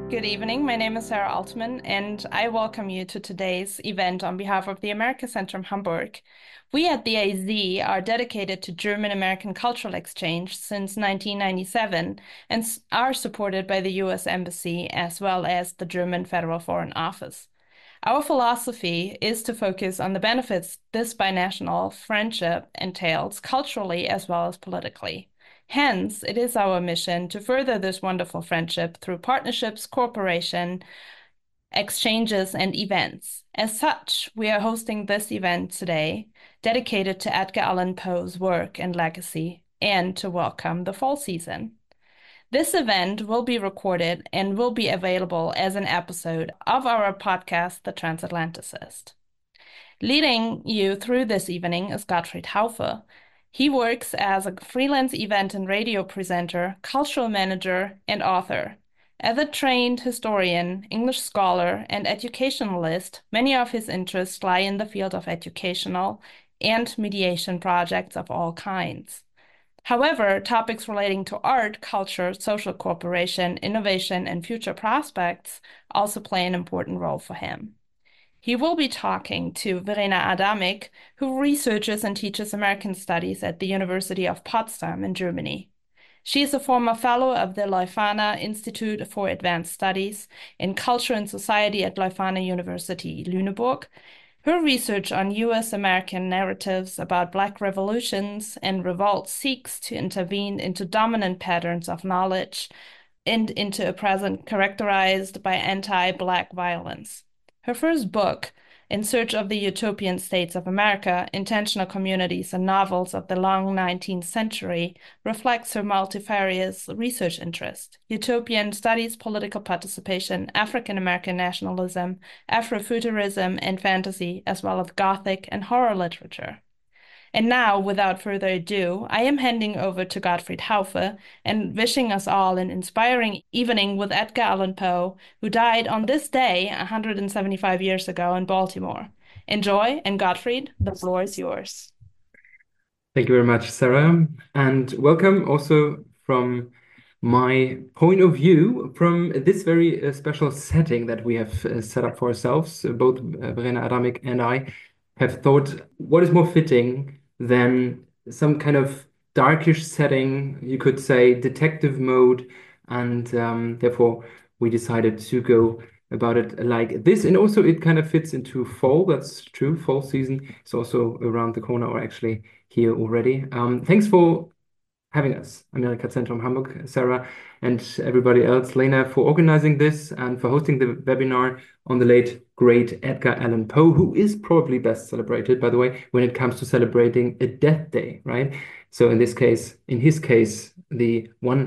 Good evening. My name is Sarah Altman, and I welcome you to today's event on behalf of the Amerika-Zentrum Hamburg. We at the AZ are dedicated to German-American cultural exchange since 1997 and are supported by the U.S. Embassy as well as the German Federal Foreign Office. Our philosophy is to focus on the benefits this binational friendship entails culturally as well as politically. Hence, it is our mission to further this wonderful friendship through partnerships, cooperation, exchanges, and events. As such, we are hosting this event today dedicated to Edgar Allan Poe's work and legacy and to welcome the fall season. This event will be recorded and will be available as an episode of our podcast, The Transatlanticist. Leading you through this evening is Gottfried Haufe. He works as a freelance event and radio presenter, cultural manager, and author. As a trained historian, English scholar, and educationalist, many of his interests lie in the field of educational and mediation projects of all kinds. However, topics relating to art, culture, social cooperation, innovation, and future prospects also play an important role for him. He will be talking to Verena Adamik, who researches and teaches American Studies at the University of Potsdam in Germany. She is a former fellow of the Leuphana Institute for Advanced Studies in Culture and Society at Leuphana University, Lüneburg. Her research on U.S. American narratives about Black revolutions and revolts seeks to intervene into dominant patterns of knowledge and into a present characterized by anti-Black violence. Her first book, In Search of the Utopian States of America, Intentional Communities and Novels of the Long 19th Century, reflects her multifarious research interest: utopian studies, political participation, African American nationalism, Afrofuturism, and fantasy, as well as Gothic and horror literature. And now, without further ado, I am handing over to Gottfried Haufe and wishing us all an inspiring evening with Edgar Allan Poe, who died on this day 175 years ago in Baltimore. Enjoy, and Gottfried, the floor is yours. Thank you very much, Sarah, and welcome also from my point of view from this very special setting that we have set up for ourselves. Both Verena Adamik and I have thought, what is more fitting than some kind of darkish setting, you could say detective mode, and therefore we decided to go about it like this. And also it kind of fits into fall. That's true. Fall season is also around the corner, or actually here already. Thanks for having us, Amerika-Zentrum Hamburg, Sarah, and everybody else, Lena, for organizing this and for hosting the webinar on the late, great Edgar Allan Poe, who is probably best celebrated, by the way, when it comes to celebrating a death day, right? So in this case, in his case, the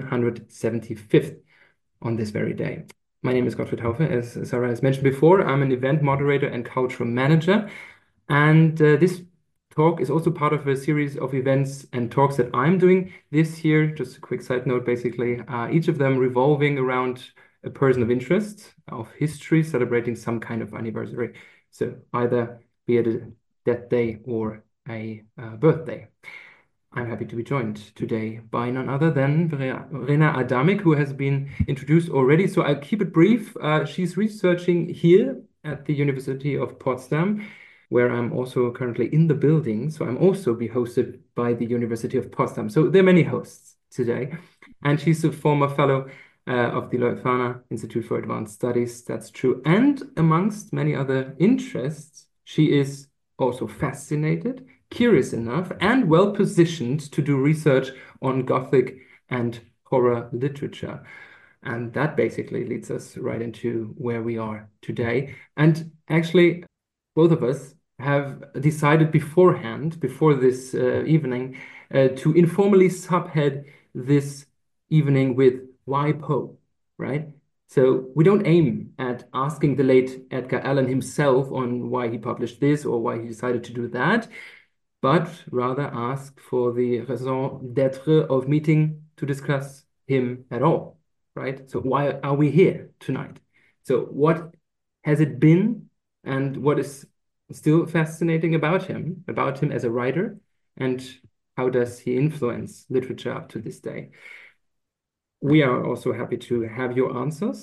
175th on this very day. My name is Gottfried Haufe. As Sarah has mentioned before, I'm an event moderator and cultural manager. And this talk is also part of a series of events and talks that I'm doing this year. Just a quick side note, basically, each of them revolving around a person of interest, of history, celebrating some kind of anniversary. So either be it a death day or a birthday. I'm happy to be joined today by none other than Verena Adamik, who has been introduced already. So I'll keep it brief. She's researching here at the University of Potsdam, where I'm also currently in the building. So I'm also be hosted by the University of Potsdam. So there are many hosts today. And she's a former fellow of the Leuphana Institute for Advanced Studies. That's true. And amongst many other interests, she is also fascinated, curious enough, and well positioned to do research on Gothic and horror literature. And that basically leads us right into where we are today. And actually, both of us have decided beforehand, before this evening, to informally subhead this evening with why Poe, right? So we don't aim at asking the late Edgar Allan himself on why he published this or why he decided to do that, but rather ask for the raison d'être of meeting to discuss him at all, right? So why are we here tonight? So what has it been, and what is still fascinating about him as a writer, and how does he influence literature up to this day? We are also happy to have your answers.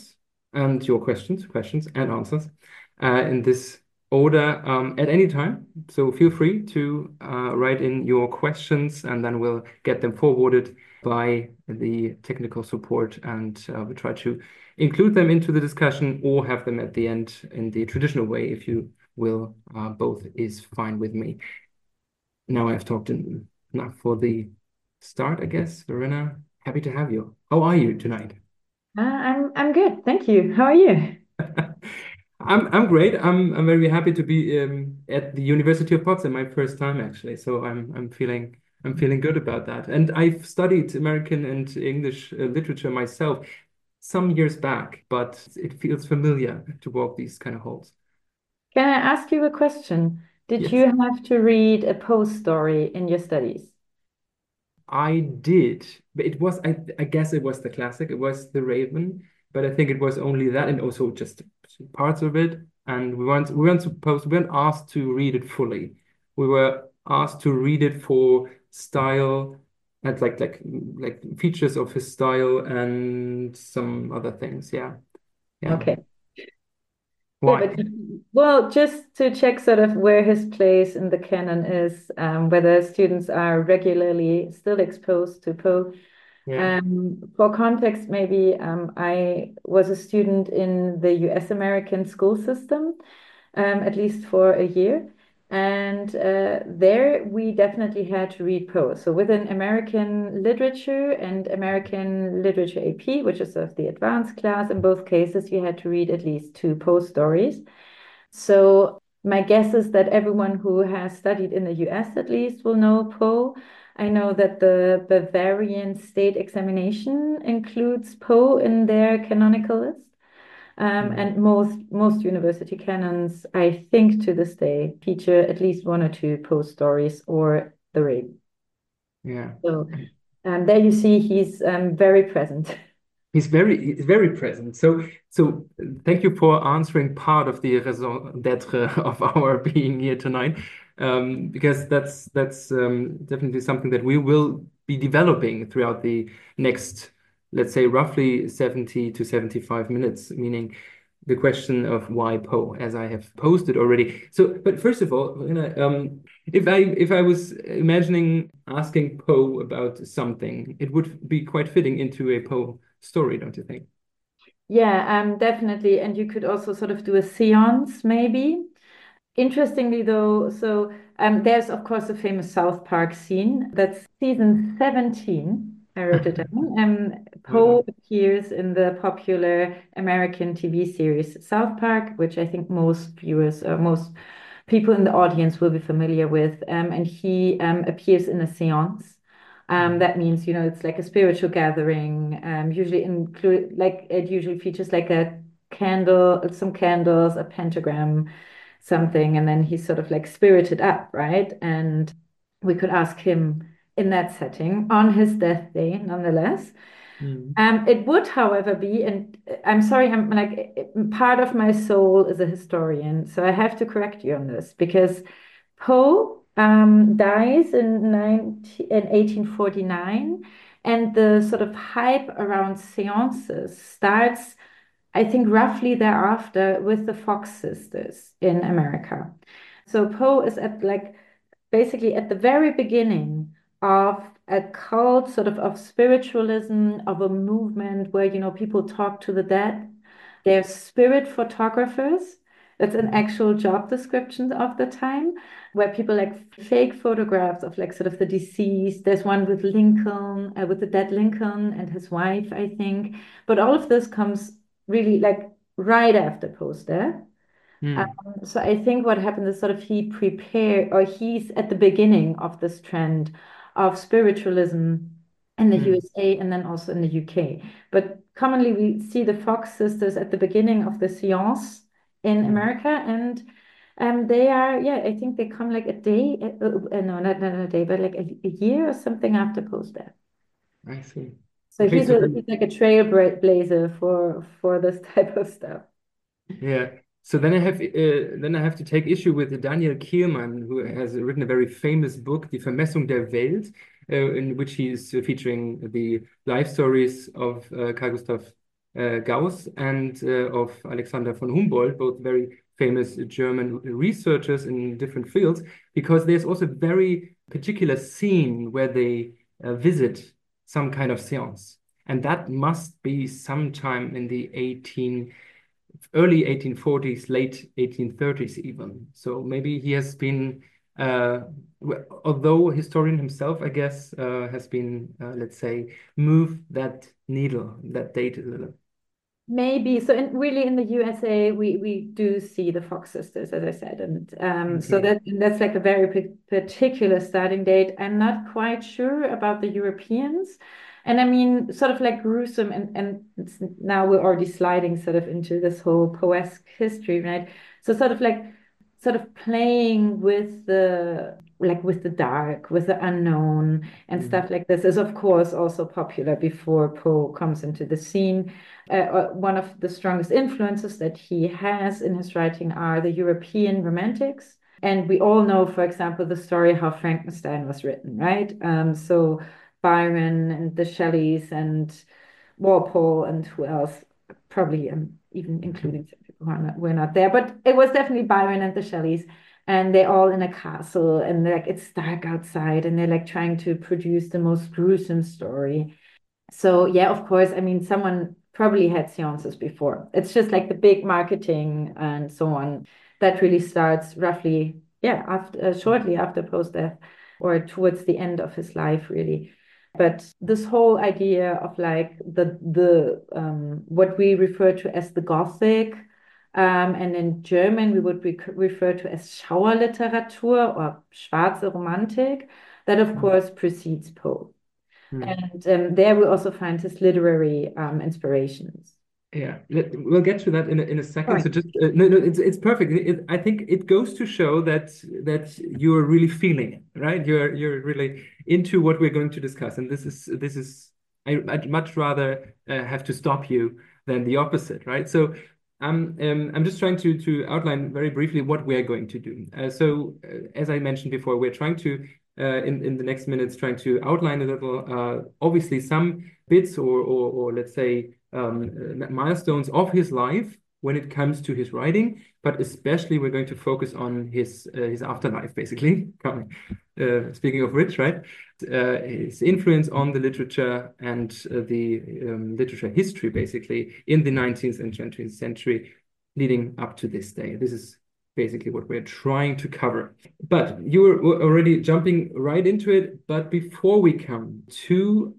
and your questions and answers in this order at any time. So feel free to write in your questions, and then we'll get them forwarded by the technical support, and we try to include them into the discussion or have them at the end in the traditional way, if you will. Both is fine with me. Now I've talked enough for the start, I guess. Verena, happy to have you. How are you tonight? I'm good, thank you. How are you? I'm great. I'm very happy to be at the University of Potsdam, my first time actually. So I'm feeling good about that. And I've studied American and English literature myself some years back, but it feels familiar to walk these kind of halls. Can I ask you a question? Did Yes. you have to read a Poe story in your studies? I did, but I guess it was the classic. It was The Raven, but I think it was only that, and also just parts of it. And we weren't asked to read it fully. We were asked to read it for style and like features of his style and some other things. Yeah, yeah. Okay. Yeah, Why? but well, just to check sort of where his place in the canon is, whether students are regularly still exposed to Poe. Yeah. For context, maybe I was a student in the US American school system, at least for a year. And there we definitely had to read Poe. So within American literature and American literature AP, which is of the advanced class, in both cases, you had to read at least two Poe stories. So my guess is that everyone who has studied in the US at least will know Poe. I know that the Bavarian state examination includes Poe in their canonical list. Mm. And most university canons, I think to this day, feature at least one or two Poe stories or the Raven. Yeah. So there you see he's very present. He's very present. So thank you for answering part of the raison d'être of our being here tonight, because that's definitely something that we will be developing throughout the next, let's say, roughly 70 to 75 minutes, meaning the question of why Poe, as I have posted already. So, but first of all, if I was imagining asking Poe about something, it would be quite fitting into a Poe story, don't you think? Yeah, definitely. And you could also sort of do a seance, maybe. Interestingly, though, so there's of course a famous South Park scene. That's season 17. I wrote it down. Well Poe done. appears in the popular American TV series South Park, which I think most viewers, most people in the audience will be familiar with. And he appears in a seance. Mhm. That means, it's like a spiritual gathering, usually include like it usually features like a candle, some candles, a pentagram, something, and then he's sort of like spirited up, right? And we could ask him in that setting on his death day, nonetheless. Mhm. It would, however, be, and I'm sorry, I'm like part of my soul is a historian, so I have to correct you on this because Poe dies in 1849, and the sort of hype around seances starts, I think, roughly thereafter with the Fox sisters in America. So Poe is at like basically at the very beginning of a cult sort of spiritualism, of a movement where, people talk to the dead. They're spirit photographers. That's an actual job description of the time, where people like fake photographs of like sort of the deceased. There's one with Lincoln, with the dead Lincoln and his wife, I think. But all of this comes really like right after Poe's death. Mhm. So I think what happened is sort of he prepared, or he's at the beginning of this trend of spiritualism in the Mhm. USA and then also in the UK. But commonly we see the Fox sisters at the beginning of the seance in Mhm. America, and they are, yeah, I think they come like a day, no, not a day, but like a year or something after Poe's death. I see. So Okay, he's so a then he's like a trailblazer for this type of stuff. yeah. So then I have to take issue with Daniel Kehlmann, who has written a very famous book, Die Vermessung der Welt, in which he is featuring the life stories of Carl Gustav. Gauss and of Alexander von Humboldt, both very famous German researchers in different fields, because there's also a very particular scene where they visit some kind of seance. And that must be sometime in the early 1840s, late 1830s even. So maybe he has been, although historian himself, I guess, has been, let's say, moved that needle, that date a little. Maybe. So really in the USA, we do see the Fox sisters, as I said. And so that's like a very particular starting date. I'm not quite sure about the Europeans. And I mean, sort of like gruesome, and now we're already sliding sort of into this whole Poesque history, right? So sort of playing with with the dark, with the unknown and stuff like this is of course also popular before Poe comes into the scene. One of the strongest influences that he has in his writing are the European romantics. And we all know, for example, the story how Frankenstein was written, right? So Byron and the Shelleys and Walpole and who else? Probably even including some people who were not there, but it was definitely Byron and the Shelleys. And they're all in a castle, and like it's dark outside, and they're like trying to produce the most gruesome story. So yeah, of course, I mean, someone probably had seances before. It's just like the big marketing and so on that really starts roughly, yeah, after shortly after Poe's death or towards the end of his life, really. But this whole idea of like the what we refer to as the Gothic, and in German we would refer to as Schauerliteratur or Schwarze Romantik, that of course precedes Poe. And there we also find his literary inspirations. Yeah, we'll get to that in a second. Right. So just no, it's perfect. I think it goes to show that you're really feeling it, right? You're really into what we're going to discuss, and this is I'd much rather have to stop you than the opposite, right? So I'm just trying to outline very briefly what we're going to do. As I mentioned before, we're trying to in the next minutes trying to outline a little, obviously some bits or let's say milestones of his life when it comes to his writing, but especially we're going to focus on his afterlife, basically. Speaking of which, right? His influence on the literature and the literature history, basically, in the 19th and 20th century, leading up to this day. This is basically what we're trying to cover. But you were already jumping right into it. But before we come to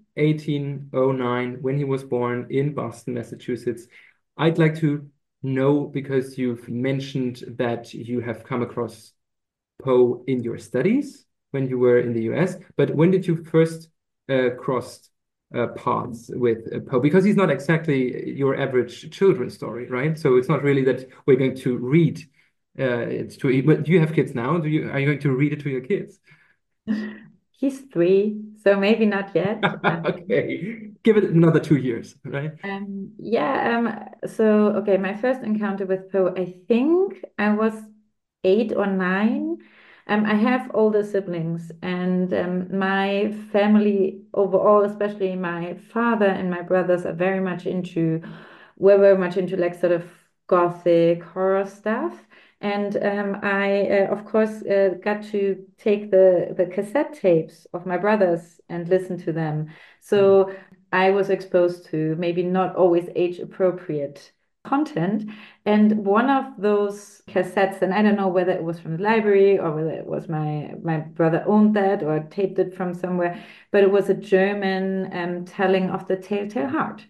1809, when he was born in Boston, Massachusetts, I'd like to know, because you've mentioned that you have come across Poe in your studies when you were in the US, but when did you first cross paths with Poe? Because he's not exactly your average children's story, right? So it's not really that we're going to read it to. But do you have kids now? Are you going to read it to your kids? He's 3, so maybe not yet. Okay, give it another 2 years, right? So okay, my first encounter with Poe, I think I was 8 or 9. I have older siblings, and my family overall, especially my father and my brothers, are were very much into like sort of gothic horror stuff. And I, of course, got to take the cassette tapes of my brothers and listen to them. So I was exposed to maybe not always age appropriate content. And one of those cassettes, and I don't know whether it was from the library or whether it was my brother owned that or taped it from somewhere, but it was a German telling of the Telltale Heart.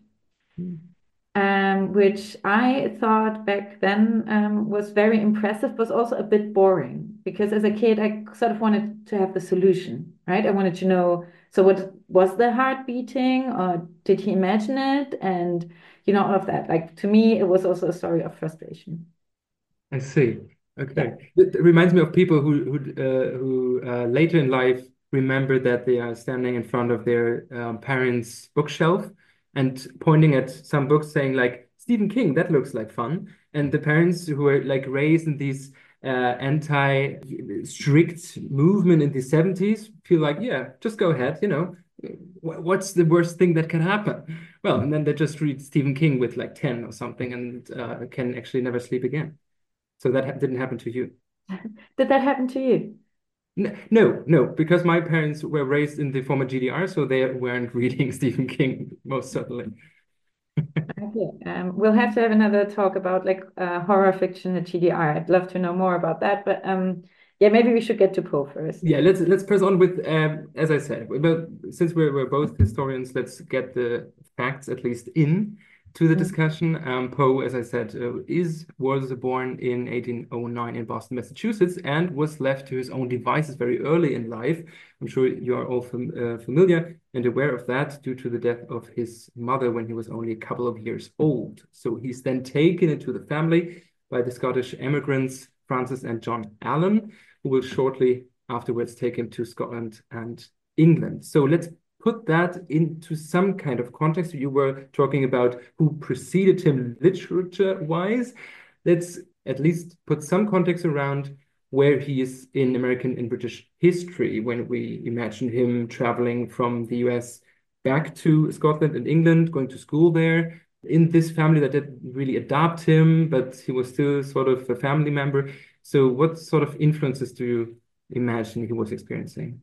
Which I thought back then was very impressive, but also a bit boring because as a kid, I sort of wanted to have the solution, right? I wanted to know, so what was the heart beating or did he imagine it? And, all of that. Like to me, it was also a story of frustration. I see. Okay. Yeah. It reminds me of people who later in life remember that they are standing in front of their parents' bookshelf and pointing at some books saying like, Stephen King, that looks like fun. And the parents who were like raised in these anti-strict movement in the 70s feel like, yeah, just go ahead, what's the worst thing that can happen? Well, and then they just read Stephen King with like 10 or something and can actually never sleep again. So that didn't happen to you. Did that happen to you? No, no, because my parents were raised in the former GDR, so they weren't reading Stephen King, most certainly. Okay. We'll have to have another talk about like horror fiction at GDR. I'd love to know more about that, but yeah, maybe we should get to Poe first. Yeah, let's press on with as I said, but since we're both historians, let's get the facts at least in to the discussion. Poe, as I said, was born in 1809 in Boston, Massachusetts, and was left to his own devices very early in life. I'm sure you are all familiar and aware of that due to the death of his mother when he was only a couple of years old. So he's then taken into the family by the Scottish immigrants, Francis and John Allen, who will shortly afterwards take him to Scotland and England. So let's put that into some kind of context. You were talking about who preceded him literature-wise. Let's at least put some context around where he is in American and British history when we imagine him traveling from the US back to Scotland and England, going to school there, in this family that didn't really adopt him, but he was still sort of a family member. So what sort of influences do you imagine he was experiencing?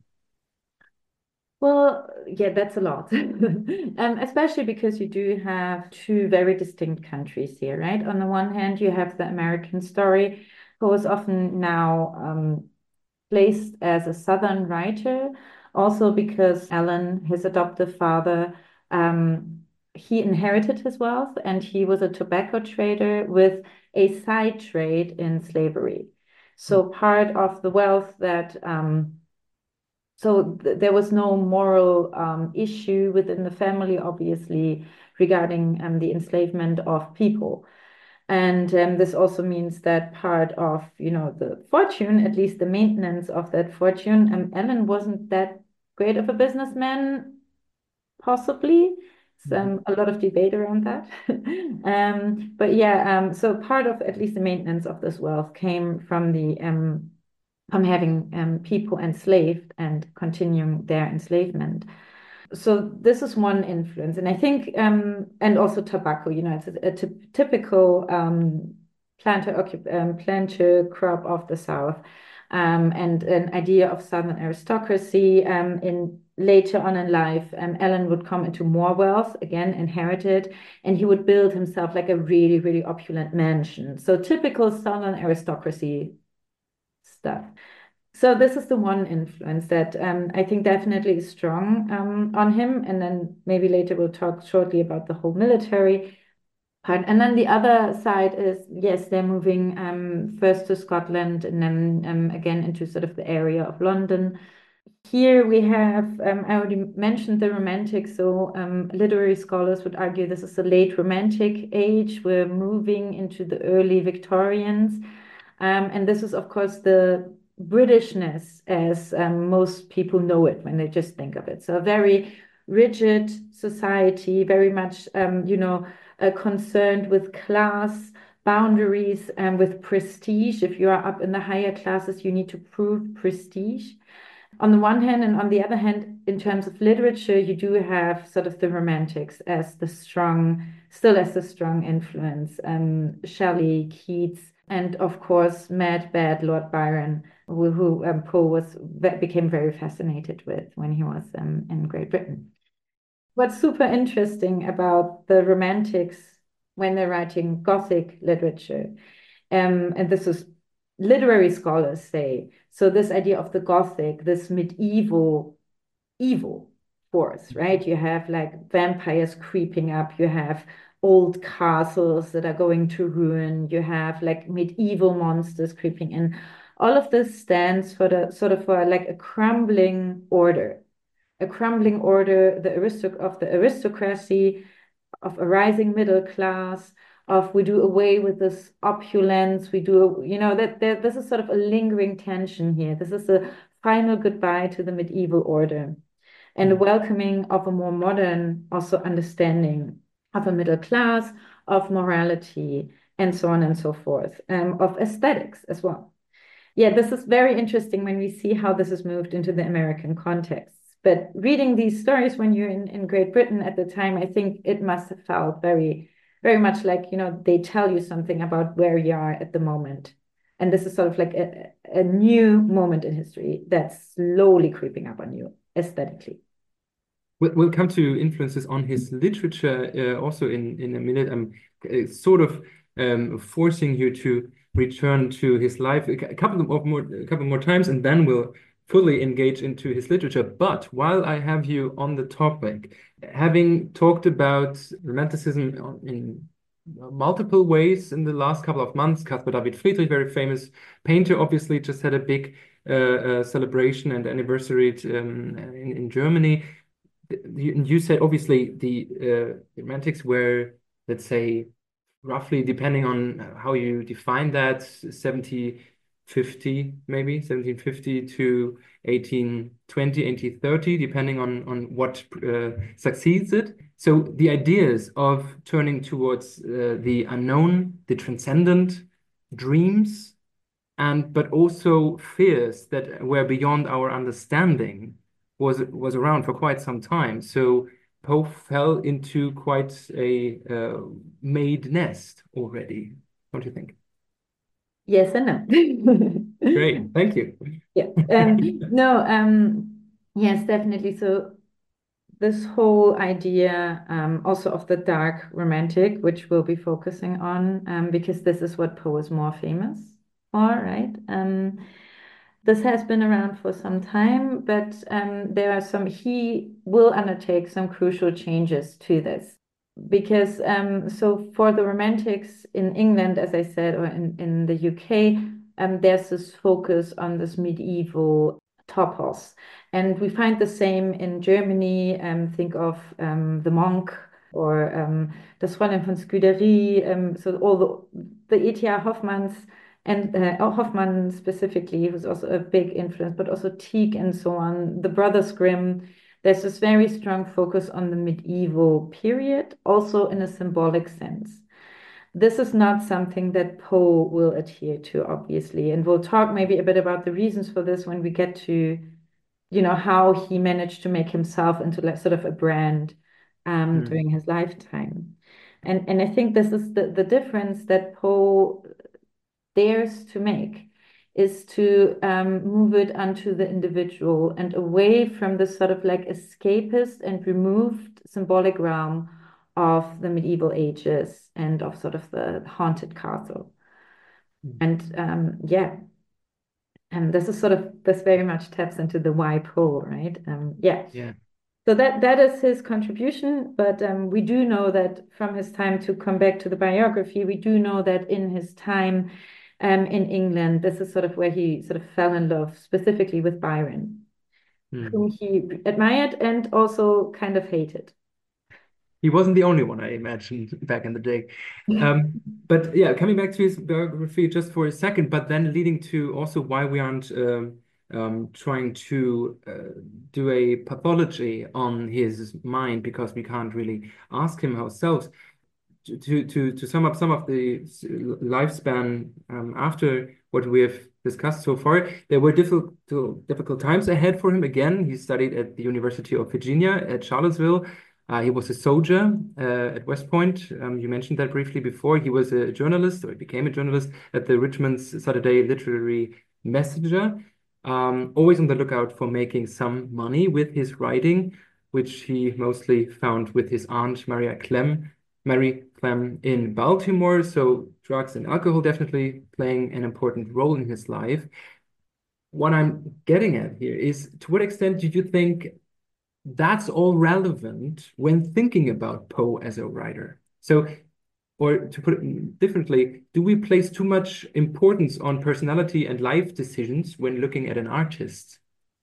Well, yeah, that's a lot. Especially because you do have two very distinct countries here, right? On the one hand, you have the American story, who is often now placed as a Southern writer, also because Alan, his adoptive father, he inherited his wealth and he was a tobacco trader with a side trade in slavery. So part of the wealth that there was no moral issue within the family, obviously, regarding the enslavement of people. And this also means that part of, the fortune, at least the maintenance of that fortune, Alan wasn't that great of a businessman, possibly. A lot of debate around that. But yeah, so part of at least the maintenance of this wealth came from from having people enslaved and continuing their enslavement. So this is one influence, and I think, and also tobacco. It's a typical planter crop of the South, and an idea of Southern aristocracy. In later on in life, Alan would come into more wealth, again inherited, and he would build himself like a really, really opulent mansion. So typical Southern aristocracy stuff. So this is the one influence that I think definitely is strong on him. And then maybe later we'll talk shortly about the whole military part. And then the other side is, yes, they're moving first to Scotland and then again into sort of the area of London. Here we have, I already mentioned the Romantics, so literary scholars would argue this is the late Romantic age. We're moving into the early Victorians. And this is, of course, the Britishness as most people know it when they just think of it. So a very rigid society, very much, concerned with class boundaries and with prestige. If you are up in the higher classes, you need to prove prestige on the one hand, and on the other hand, in terms of literature, you do have sort of the Romantics as the strong, still as the strong influence. Shelley, Keats, and of course, mad, bad Lord Byron, who Poe became very fascinated with when he was in Great Britain. What's super interesting about the Romantics when they're writing Gothic literature, and this is literary scholars say, so this idea of the Gothic, this medieval evil force, right? You have like vampires creeping up, you have old castles that are going to ruin, you have like medieval monsters creeping in. All of this stands for the sort of for like a crumbling order, of the aristocracy, of a rising middle class, of we do away with this opulence, we do, this is sort of a lingering tension here. This is a final goodbye to the medieval order and a welcoming of a more modern also understanding of a middle class, of morality, and so on and so forth, of aesthetics as well. Yeah, this is very interesting when we see how this is moved into the American context. But reading these stories when you're in Great Britain at the time, I think it must have felt very, very much like, they tell you something about where you are at the moment. And this is sort of like a new moment in history that's slowly creeping up on you aesthetically. We'll come to influences on his literature also in a minute. I'm sort of forcing you to return to his life a couple more times, and then we'll fully engage into his literature. But while I have you on the topic, having talked about Romanticism in multiple ways in the last couple of months, Caspar David Friedrich, very famous painter, obviously just had a big celebration and anniversary in Germany. You said obviously the Romantics were, let's say, roughly, depending on how you define that, 1750, maybe 1750 to 1820, 1830, depending on what succeeds it. So the ideas of turning towards the unknown, the transcendent, dreams, but also fears that were beyond our understanding was around for quite some time. So Poe fell into quite a made nest already, don't you think? Yes and no. Great, thank you. Yeah. No, yes, definitely. So this whole idea also of the dark romantic, which we'll be focusing on, because this is what Poe is more famous for, right? This has been around for some time, but he will undertake some crucial changes to this. Because so for the Romantics in England, as I said, or in the UK, there's this focus on this medieval topos. And we find the same in Germany. Think of the monk or das Fräulein von Scudéry. So all the E.T.A. Hoffmanns and Hoffmann specifically, who's also a big influence, but also Tieck and so on, the Brothers Grimm. There's this very strong focus on the medieval period, also in a symbolic sense. This is not something that Poe will adhere to, obviously, and we'll talk maybe a bit about the reasons for this when we get to, how he managed to make himself into like sort of a brand during his lifetime. And I think this is the difference that Poe dares to make is to move it onto the individual and away from this sort of like escapist and removed symbolic realm of the medieval ages and of sort of the haunted castle. And and this is sort of, this very much taps into the why Poe, right? Yeah. So that is his contribution, but we do know that from his time, to come back to the biography, we do know that in his time in England, this is sort of where he sort of fell in love, specifically with Byron, whom he admired and also kind of hated. He wasn't the only one, I imagine, back in the day. But yeah, coming back to his biography just for a second, but then leading to also why we aren't trying to do a pathology on his mind, because we can't really ask him ourselves. To sum up some of the lifespan after what we have discussed so far, there were difficult times ahead for him. Again, he studied at the University of Virginia at Charlottesville. He was a soldier at West Point. You mentioned that briefly before. He was a journalist, or he became a journalist at the Richmond's Saturday Literary Messenger. Always on the lookout for making some money with his writing, which he mostly found with his aunt, Mary Clem in Baltimore. So drugs and alcohol definitely playing an important role in his life. What I'm getting at here is, to what extent did you think that's all relevant when thinking about Poe as a writer? So, or to put it differently, do we place too much importance on personality and life decisions when looking at an artist?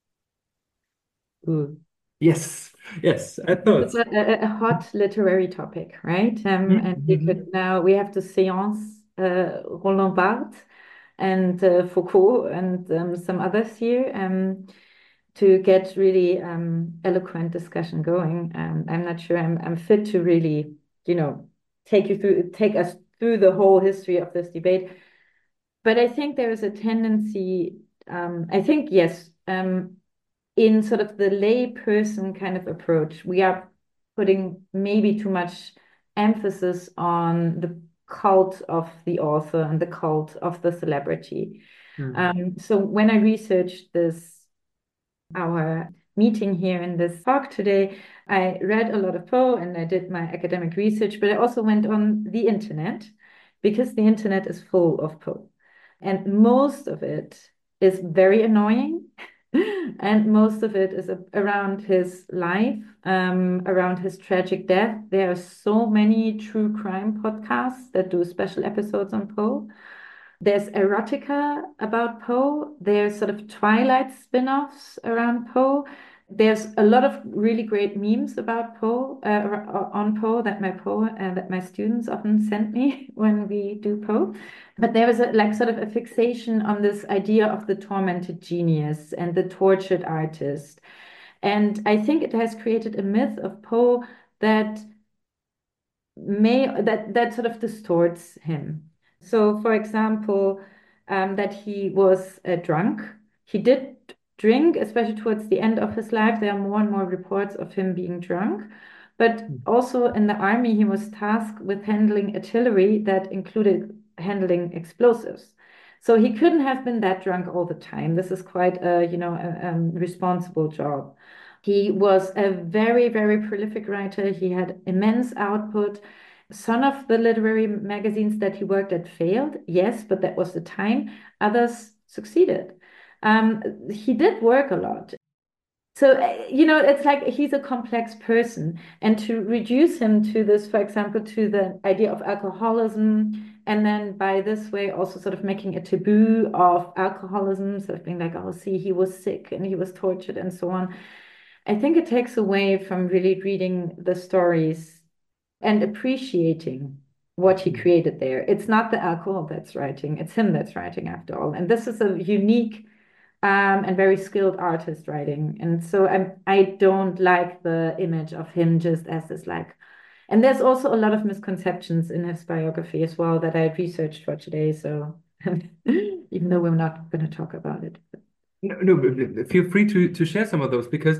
Ooh. Yes, I thought. It's a hot literary topic, right? And we have to seance Roland Barthes and Foucault and some others here to get really eloquent discussion going. I'm not sure I'm fit to really, take us through the whole history of this debate. But I think there is a tendency, I think, yes, in sort of the lay person kind of approach, we are putting maybe too much emphasis on the cult of the author and the cult of the celebrity. So when I researched our meeting here in this talk today, I read a lot of Poe and I did my academic research, but I also went on the internet because the internet is full of Poe. And most of it is very annoying. And most of it is around his life, around his tragic death. There are so many true crime podcasts that do special episodes on Poe. There's erotica about Poe. There's sort of Twilight spin-offs around Poe. There's a lot of really great memes about Poe, on Poe that my students often send me when we do Poe. But there was like sort of a fixation on this idea of the tormented genius and the tortured artist. And I think it has created a myth of Poe that that sort of distorts him. So, for example, that he was drunk. He did drink, especially towards the end of his life. There are more and more reports of him being drunk. But also in the army, he was tasked with handling artillery that included handling explosives. So he couldn't have been that drunk all the time. This is quite a responsible job. He was a very, very prolific writer. He had immense output. Some of the literary magazines that he worked at failed, yes, but that was the time. Others succeeded. He did work a lot. So, it's like he's a complex person. And to reduce him to this, for example, to the idea of alcoholism, and then by this way also sort of making a taboo of alcoholism, sort of being like, oh, see, he was sick and he was tortured and so on. I think it takes away from really reading the stories and appreciating what he created there. It's not the alcohol that's writing, it's him that's writing after all. And this is a unique and very skilled artist writing. And so I don't like the image of him just as this like, and there's also a lot of misconceptions in his biography as well that I researched for today. So even though we're not going to talk about it. No, feel free to share some of those because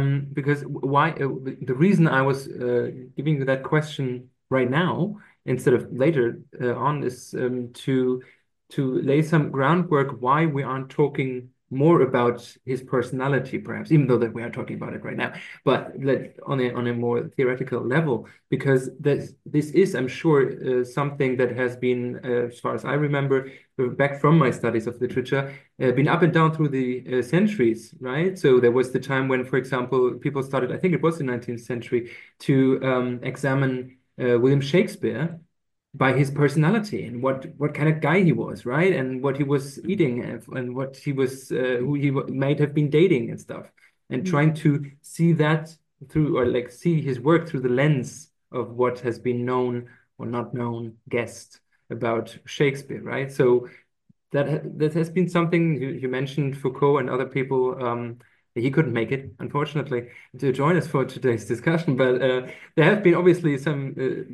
why the reason I was giving you that question right now instead of later on is to lay some groundwork why we aren't talking more about his personality, perhaps, even though that we are talking about it right now, but on a more theoretical level, because this is, I'm sure, something that has been, as far as I remember, back from my studies of literature, been up and down through the centuries, right? So there was the time when, for example, people started, I think it was the 19th century, to examine William Shakespeare by his personality and what kind of guy he was, right? And what he was eating and what he was, who he might have been dating and stuff, and trying to see that through, or like see his work through the lens of what has been known or not known, guessed about Shakespeare, right? So that has been something you mentioned Foucault and other people. He couldn't make it, unfortunately, to join us for today's discussion, but there have been obviously some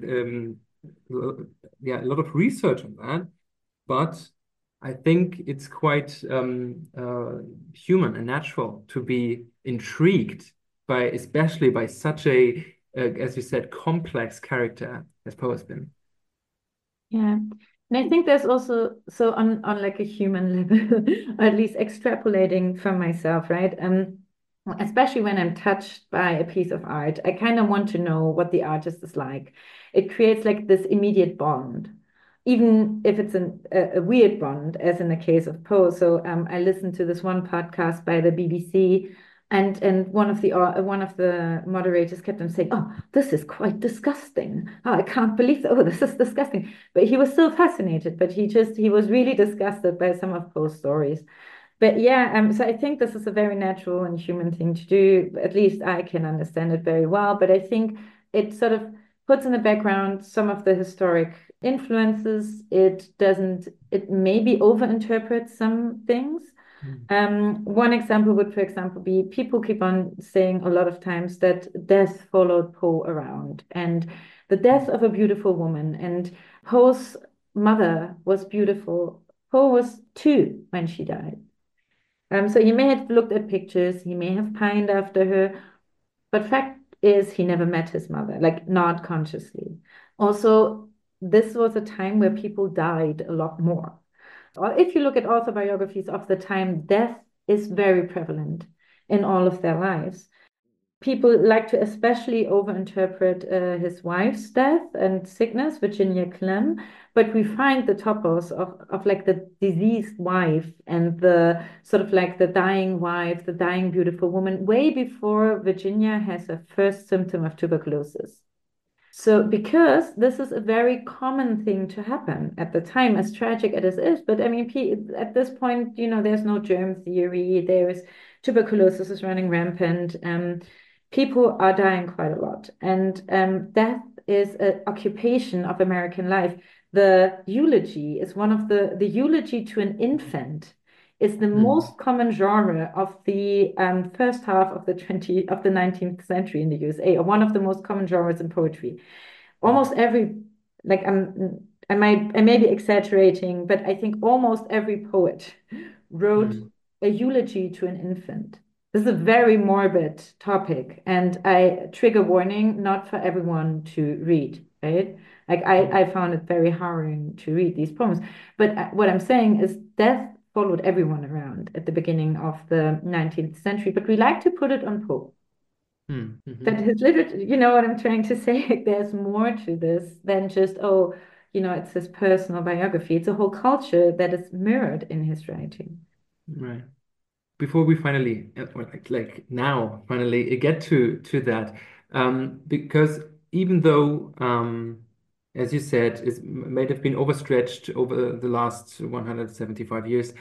a lot of research on that, but I think it's quite human and natural to be intrigued by, especially by such a, as you said, complex character as Poe has been. Yeah. And I think there's also, so on like a human level, or at least extrapolating from myself, right? Especially when I'm touched by a piece of art, I kind of want to know what the artist is like. It creates like this immediate bond, even if it's a weird bond, as in the case of Poe. So I listened to this one podcast by the BBC, and one of the moderators kept on saying, "Oh, this is quite disgusting. Oh, I can't believe that. Oh, this is disgusting." But he was still fascinated. But he was really disgusted by some of Poe's stories. But yeah, so I think this is a very natural and human thing to do. At least I can understand it very well. But I think it sort of puts in the background some of the historic influences. It maybe overinterprets some things. One example would, for example, be people keep on saying a lot of times that death followed Poe around and the death of a beautiful woman. And Poe's mother was beautiful. Poe was 2 when she died. So he may have looked at pictures, he may have pined after her, but fact is he never met his mother, like not consciously. Also, this was a time where people died a lot more. Or if you look at autobiographies of the time, death is very prevalent in all of their lives. People like to especially overinterpret his wife's death and sickness, Virginia Clem, but we find the topos of like the diseased wife and the sort of like the dying wife, the dying beautiful woman, way before Virginia has her first symptom of tuberculosis. So, because this is a very common thing to happen at the time, as tragic as it is, but I mean, at this point, there's no germ theory, there's tuberculosis is running rampant. People are dying quite a lot, and death is an occupation of American life. The eulogy is one of the eulogy to an infant is the most common genre of the first half of the 19th century in the USA, or one of the most common genres in poetry. Almost every, like I may be exaggerating, but I think almost every poet wrote a eulogy to an infant. This is a very morbid topic, and trigger warning, not for everyone to read, right? Like I found it very harrowing to read these poems. But what I'm saying is death followed everyone around at the beginning of the 19th century, but we like to put it on Poe. That his literature, you know what I'm trying to say? There's more to this than just, it's his personal biography. It's a whole culture that is mirrored in his writing. Right. Before we finally, or like now, finally get to that, because even though, as you said, it might have been overstretched over the last 175 years,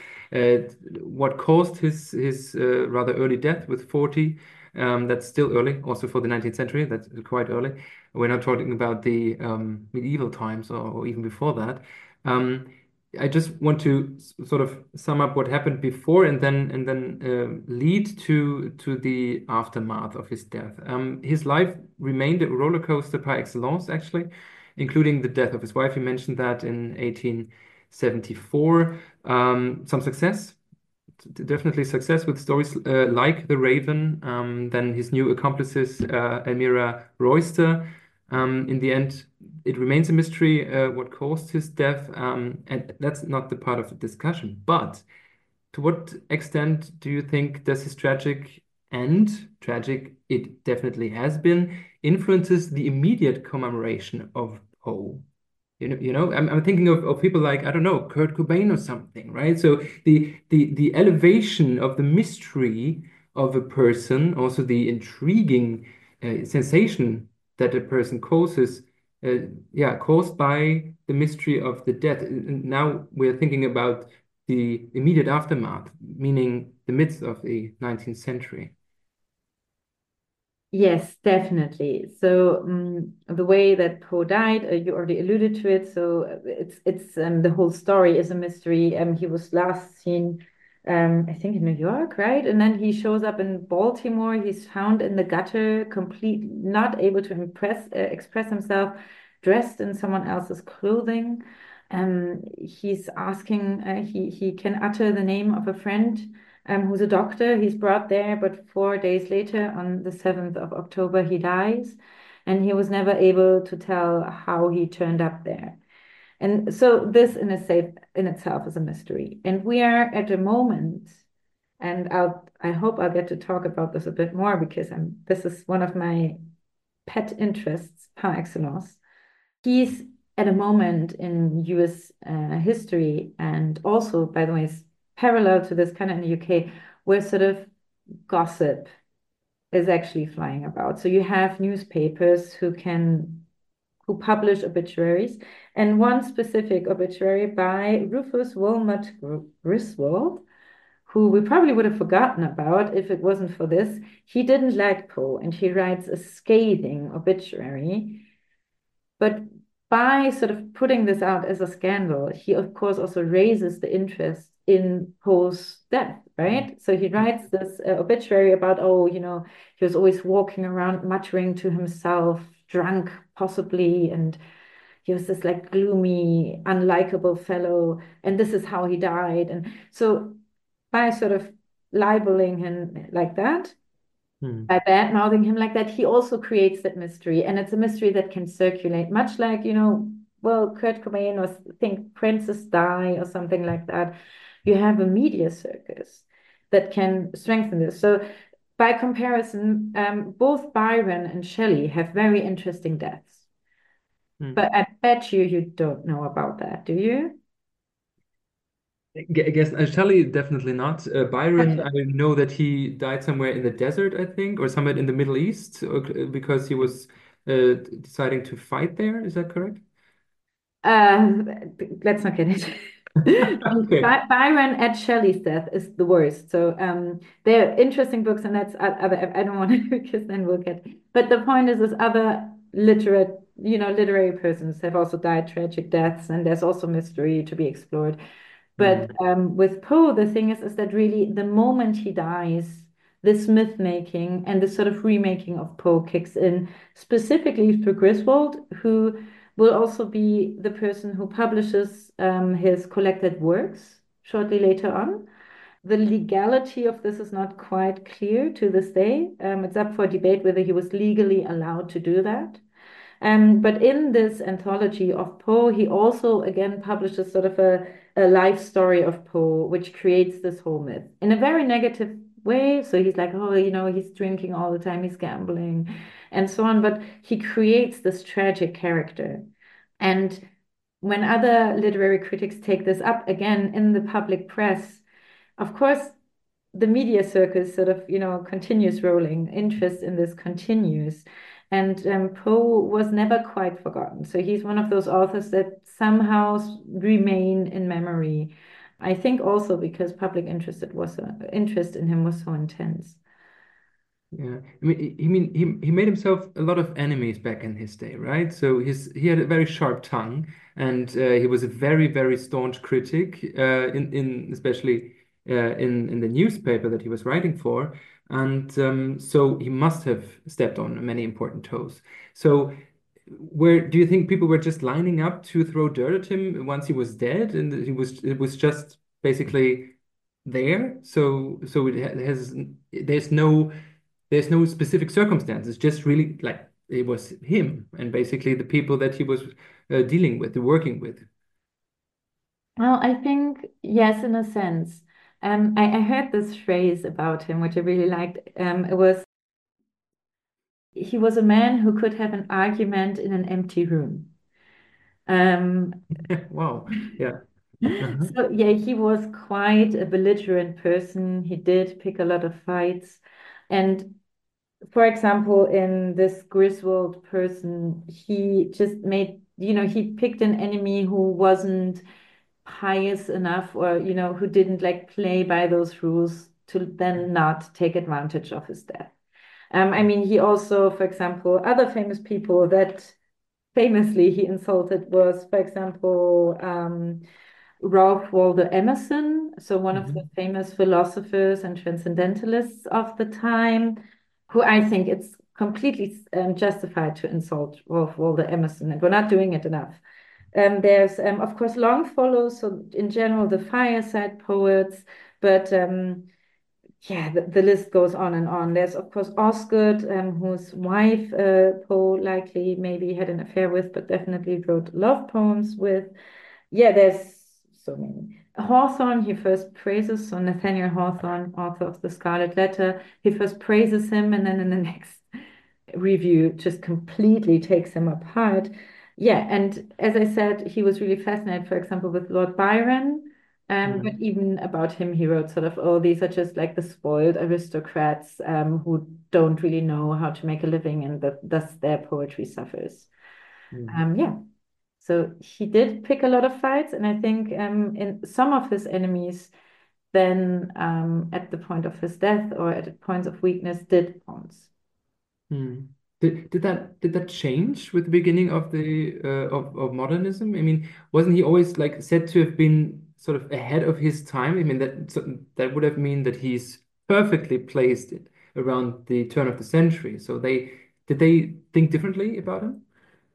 what caused his rather early death with 40, that's still early, also for the 19th century, that's quite early. We're not talking about the medieval times or even before that. I just want to sort of sum up what happened before and then lead to the aftermath of his death. His life remained a roller coaster par excellence, actually, including the death of his wife. You mentioned that in 1874. Some success, definitely success with stories like The Raven. Then his new accomplices, Elmira Royster. In the end, it remains a mystery what caused his death, and that's not the part of the discussion. But to what extent do you think does his tragic end, tragic it definitely has been, influences the immediate commemoration of Poe? I'm thinking of people like, I don't know, Kurt Cobain or something, right? So the elevation of the mystery of a person, also the intriguing sensation that a person causes, caused by the mystery of the death. And now we're thinking about the immediate aftermath, meaning the midst of the 19th century. Yes, definitely. So the way that Poe died, you already alluded to it. So it's the whole story is a mystery. He was last seen, I think, in New York, right? And then he shows up in Baltimore. He's found in the gutter, complete, not able to express himself, dressed in someone else's clothing. He's asking, he can utter the name of a friend who's a doctor. He's brought there, but 4 days later, on the 7th of October, he dies, and he was never able to tell how he turned up there. And so this in itself is a mystery. And we are at a moment, and I hope I'll get to talk about this a bit more because this is one of my pet interests par excellence. He's at a moment in US history, and also, by the way, parallel to this kind of in the UK, where sort of gossip is actually flying about. So you have newspapers who publish obituaries, and one specific obituary by Rufus Wilmot Griswold, who we probably would have forgotten about if it wasn't for this. He didn't like Poe, and he writes a scathing obituary. But by sort of putting this out as a scandal, he of course also raises the interest in Poe's death, right? So he writes this obituary about, he was always walking around muttering to himself, drunk possibly, and he was this like gloomy, unlikable fellow, and this is how he died. And so by sort of libeling him like that, Hmm. by bad mouthing him like that, he also creates that mystery. And it's a mystery that can circulate, much like, well, Kurt Cobain or think Princess Di or something like that. You have a media circus that can strengthen this. So by comparison, both Byron and Shelley have very interesting deaths. Hmm. But I bet you don't know about that, do you? I guess Shelley definitely not. Byron, Okay. I know that he died somewhere in the desert, I think, or somewhere in the Middle East, because he was deciding to fight there. Is that correct? Uh, let's not get it. Okay. Byron at Shelley's death is the worst. So they're interesting books, and that's other. I don't want to because then we'll get. But the point is other literary persons have also died tragic deaths, and there's also mystery to be explored. But Hmm. with Poe, the thing is that really the moment he dies, this myth making and this sort of remaking of Poe kicks in, specifically through Griswold, who will also be the person who publishes his collected works shortly later on. The legality of this is not quite clear to this day. It's up for debate whether he was legally allowed to do that. But in this anthology of Poe, he also again publishes sort of a life story of Poe, which creates this whole myth in a very negative way. So he's like, oh, he's drinking all the time, he's gambling, and so on. But he creates this tragic character. And when other literary critics take this up again in the public press, of course, the media circus sort of, continues rolling. Interest in this continues. And Poe was never quite forgotten. So he's one of those authors that somehow remain in memory. I think also because public interest in him was so intense. Yeah, he made himself a lot of enemies back in his day, right? So he had a very sharp tongue, and he was a very staunch critic, in especially in the newspaper that he was writing for, and so he must have stepped on many important toes. So, where do you think people were just lining up to throw dirt at him once he was dead, and it was just basically there? So has there's no specific circumstances, just really like it was him and basically the people that he was dealing with, working with. Well, I think, yes, in a sense. I heard this phrase about him, which I really liked. It was, he was a man who could have an argument in an empty room. Um, Wow. Yeah. Uh-huh. so yeah, he was quite a belligerent person. He did pick a lot of fights. And for example, in this Griswold person, he just he picked an enemy who wasn't pious enough or, who didn't like play by those rules to then not take advantage of his death. I mean, he also, for example, other famous people that famously he insulted was, for example, Ralph Waldo Emerson, so one of the Mhm. famous philosophers and transcendentalists of the time, who I think it's completely justified to insult Ralph Waldo Emerson, and we're not doing it enough. There's, of course, Longfellow, so in general, the fireside poets, but yeah, the list goes on and on. There's, of course, Osgood, whose wife Poe likely maybe had an affair with, but definitely wrote love poems with. Yeah, there's so many. Hawthorne, he first praises, so Nathaniel Hawthorne, author of The Scarlet Letter, he first praises him, and then in the next review just completely takes him apart. Yeah, and as I said, he was really fascinated, for example, with Lord Byron. But Mm. even about him, he wrote sort of, oh, these are just like the spoiled aristocrats who don't really know how to make a living, and that thus their poetry suffers. Mm. Yeah. So he did pick a lot of fights, and I think in some of his enemies, then at the point of his death or at points of weakness, did pounce. Mm. Did that change with the beginning of the of modernism? I mean, wasn't he always like said to have been sort of ahead of his time? I mean, that would have mean that he's perfectly placed around the turn of the century. So they think differently about him?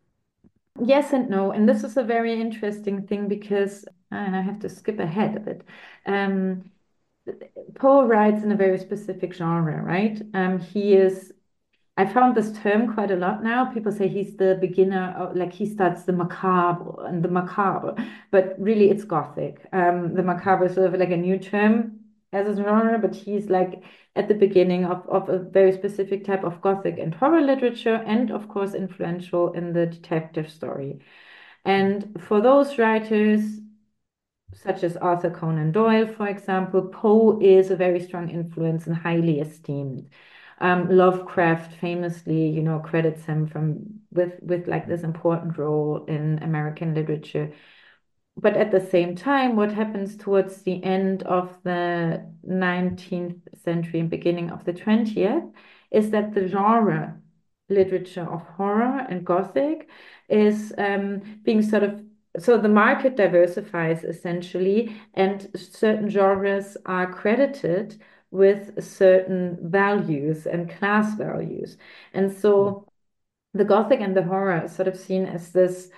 Yes and no. And this is a very interesting thing because, and I have to skip ahead a bit. Um, Poe writes in a very specific genre, right? He is I found this term quite a lot now. People say he's the beginner, like he starts the macabre and the macabre, but really it's Gothic. The macabre is sort of like a new term as a genre, but he's like at the beginning of a very specific type of Gothic and horror literature, and of course influential in the detective story. And for those writers, such as Arthur Conan Doyle, for example, Poe is a very strong influence and highly esteemed. Lovecraft famously, credits him with like this important role in American literature. But at the same time, what happens towards the end of the 19th century and beginning of the 20th is that the genre literature of horror and Gothic is being sort of so the market diversifies essentially, and certain genres are credited with certain values and class values. And so the Gothic and the horror are sort of seen as this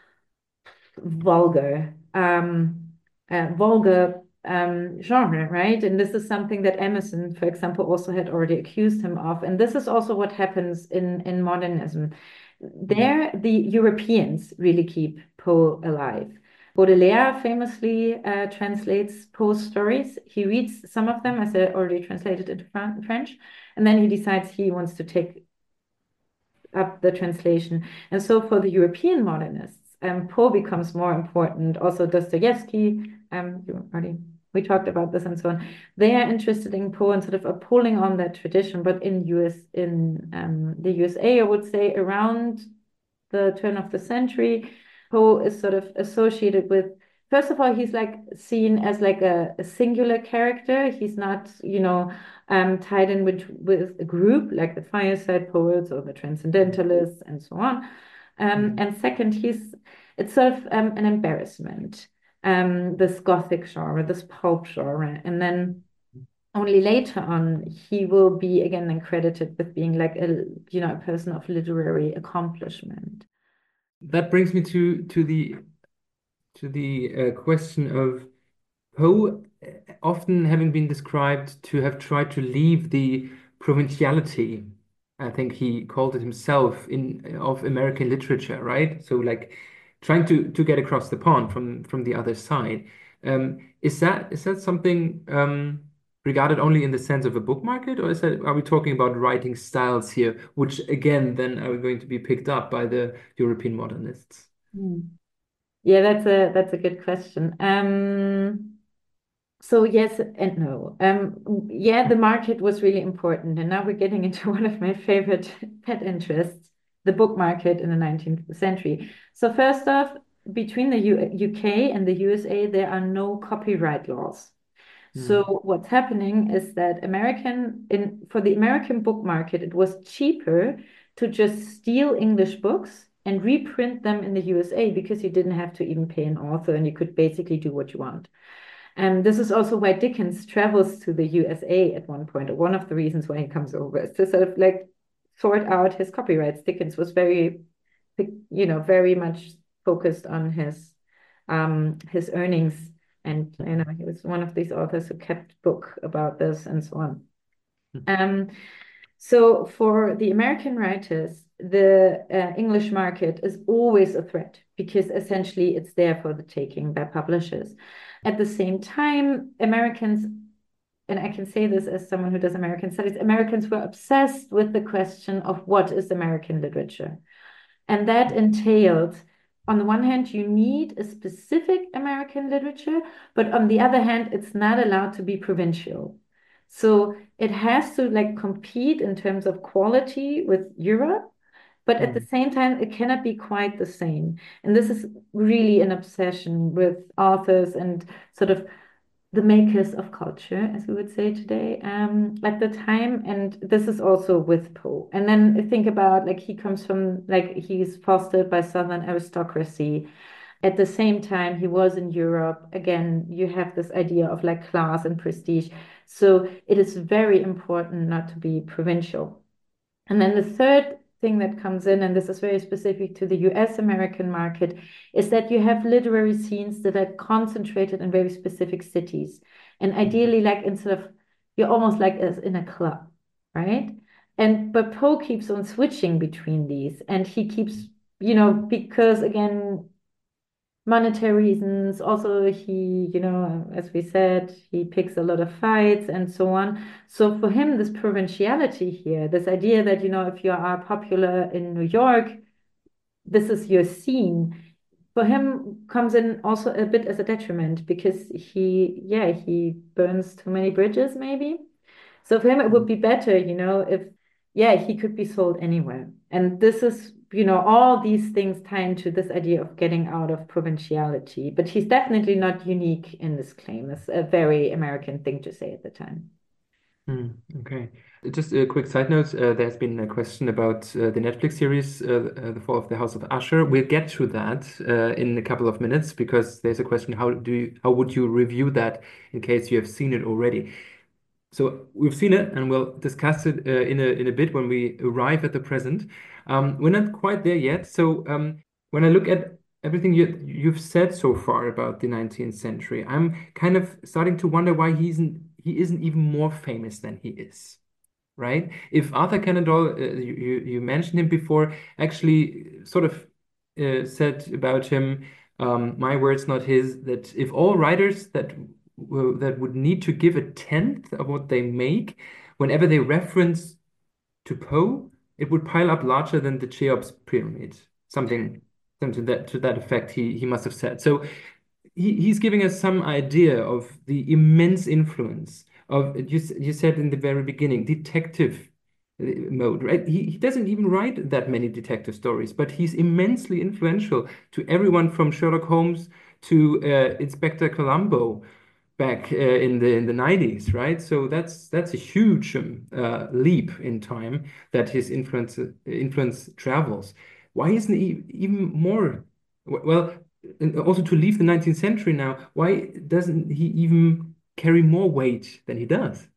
vulgar, genre, right? And this is something that Emerson, for example, also had already accused him of. And this is also what happens in modernism. There, the Europeans really keep Poe alive. Baudelaire famously translates Poe's stories. He reads some of them, as I already translated into French, and then he decides he wants to take up the translation. And so for the European modernists, Poe becomes more important. Also Dostoevsky, we talked about this and so on. They are interested in Poe and sort of pulling on that tradition. But in the USA, I would say around the turn of the century, Poe is sort of associated with. First of all, he's like seen as like a singular character. He's not, tied in with a group like the Fireside Poets or the Transcendentalists and so on. And second, it's sort of an embarrassment, this Gothic genre, this pulp genre. And then only later on, he will be again then credited with being like a person of literary accomplishment. That brings me to the question of Poe often having been described to have tried to leave the provinciality. I think he called it himself of American literature, right? So like trying to get across the pond from the other side. Is that something regarded only in the sense of a book market, or are we talking about writing styles here, which again then are going to be picked up by the European modernists? Yeah, that's a good question. So yes and no. Yeah, the market was really important, and now we're getting into one of my favorite pet interests, the book market in the 19th century. So first off, between the UK and the USA, there are no copyright laws. So what's happening is that for the American book market, it was cheaper to just steal English books and reprint them in the USA because you didn't have to even pay an author and you could basically do what you want. And this is also why Dickens travels to the USA at one point, or one of the reasons why he comes over is to sort of like sort out his copyrights. Dickens was very much focused on his earnings, and he was one of these authors who kept book about this and so on. So for the American writers, the English market is always a threat because essentially it's there for the taking by publishers. At the same time, Americans, and I can say this as someone who does American studies, Americans were obsessed with the question of what is American literature. And that entailed, on the one hand, you need a specific American literature, but on the other hand, it's not allowed to be provincial. So it has to like compete in terms of quality with Europe, but at the same time, it cannot be quite the same. And this is really an obsession with authors and sort of the makers of culture, as we would say today, at the time. And this is also with Poe. And then think about like he comes from like he's fostered by Southern aristocracy. At the same time, he was in Europe. Again, you have this idea of like class and prestige. So it is very important not to be provincial. And then the third thing that comes in, and this is very specific to the US American market, is that you have literary scenes that are concentrated in very specific cities. And ideally, like instead of, you're almost like as in a club, right? And but Poe keeps on switching between these, and he keeps, because again, monetary reasons. Also, he, as we said, he picks a lot of fights and so on. So for him, this provinciality here, this idea that, if you are popular in New York, this is your scene, for him comes in also a bit as a detriment because he burns too many bridges, maybe. So for him, it would be better, if, he could be sold anywhere. And this is, all these things tie into this idea of getting out of provinciality. But he's definitely not unique in this claim. It's a very American thing to say at the time. Okay. Just a quick side note, there's been a question about the Netflix series, The Fall of the House of Usher. We'll get to that in a couple of minutes because there's a question, how would you review that in case you have seen it already? So we've seen it and we'll discuss it in a bit when we arrive at the present. We're not quite there yet. So when I look at everything you've said so far about the 19th century, I'm kind of starting to wonder why he isn't even more famous than he is, right? If Arthur Conan Doyle, you mentioned him before, actually sort of said about him, my words, not his, that if all writers that would need to give a tenth of what they make, whenever they reference to Poe, it would pile up larger than the Cheops pyramid. Something to that effect he must have said. So he's giving us some idea of the immense influence of, you said in the very beginning, detective mode, right? He doesn't even write that many detective stories, but he's immensely influential to everyone from Sherlock Holmes to Inspector Columbo back in the 90s, right? So that's a huge leap in time that his influence travels. Why isn't he even more well? And also to leave the 19th century now, why doesn't he even carry more weight than he does?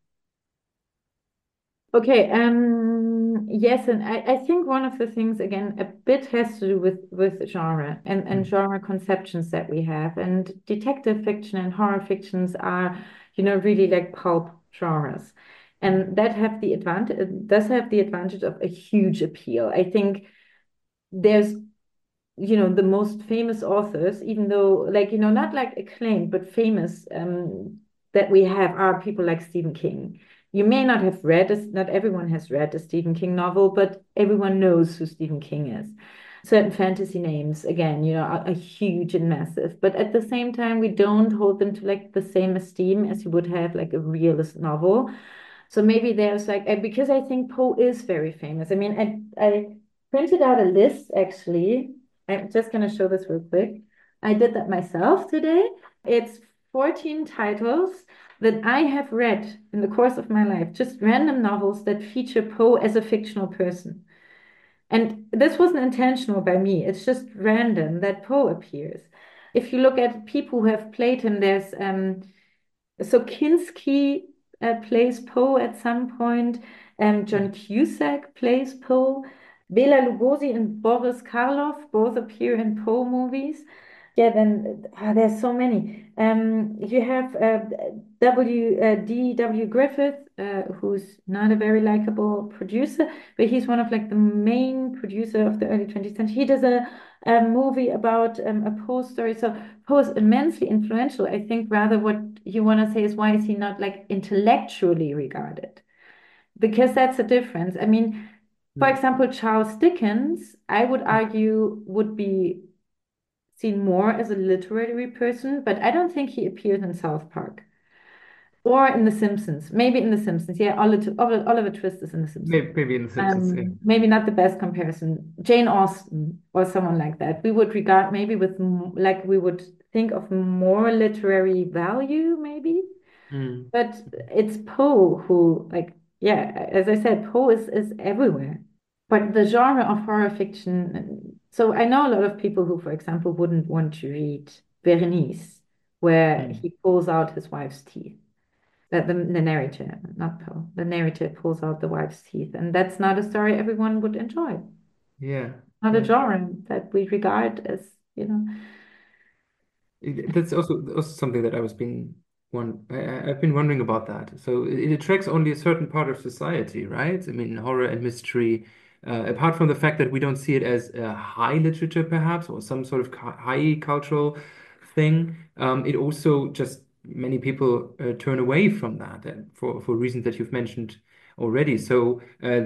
Okay, yes, and I think one of the things again a bit has to do with genre and genre conceptions that we have. And detective fiction and horror fictions are, really like pulp genres. And that have the advantage, it does have the advantage of a huge appeal. I think there's, the most famous authors, even though like, not like acclaimed, but famous, that we have are people like Stephen King. You may not have read, not everyone has read a Stephen King novel, but everyone knows who Stephen King is. Certain fantasy names, again, are huge and massive, but at the same time, we don't hold them to like the same esteem as you would have like a realist novel. So maybe there's like, because I think Poe is very famous. I mean, I printed out a list actually. I'm just going to show this real quick. I did that myself today. It's 14 titles that I have read in the course of my life, just random novels that feature Poe as a fictional person. And this wasn't intentional by me, it's just random that Poe appears. If you look at people who have played him, there's so Kinski plays Poe at some point. John Cusack plays Poe. Bela Lugosi and Boris Karloff both appear in Poe movies. Yeah, then there's so many. You have D.W. Griffith, who's not a very likable producer, but he's one of like the main producer of the early 20th century. He does a movie about a Poe story. So Poe is immensely influential. I think rather what you want to say is why is he not like intellectually regarded? Because that's a difference. I mean, for example, Charles Dickens, I would argue, would be seen more as a literary person, but I don't think he appeared in South Park or in The Simpsons. Maybe in The Simpsons. Yeah, Oliver Twist is in The Simpsons. Maybe in The Simpsons, yeah. Maybe not the best comparison. Jane Austen or someone like that. We would regard maybe with like we would think of more literary value, maybe. But it's Poe who, like, yeah, as I said, Poe is everywhere. But the genre of horror fiction, so I know a lot of people who, for example, wouldn't want to read Berenice, where he pulls out his wife's teeth. The narrator, not Poe. The narrator pulls out the wife's teeth, and that's not a story everyone would enjoy. Yeah. Not a Yeah. genre that we regard as, you know. That's also something that I've been wondering about that. So it attracts only a certain part of society, right? I mean, horror and mystery, apart from the fact that we don't see it as a high literature, perhaps, or some sort of high cultural thing, it also just many people turn away from that for reasons that you've mentioned already. So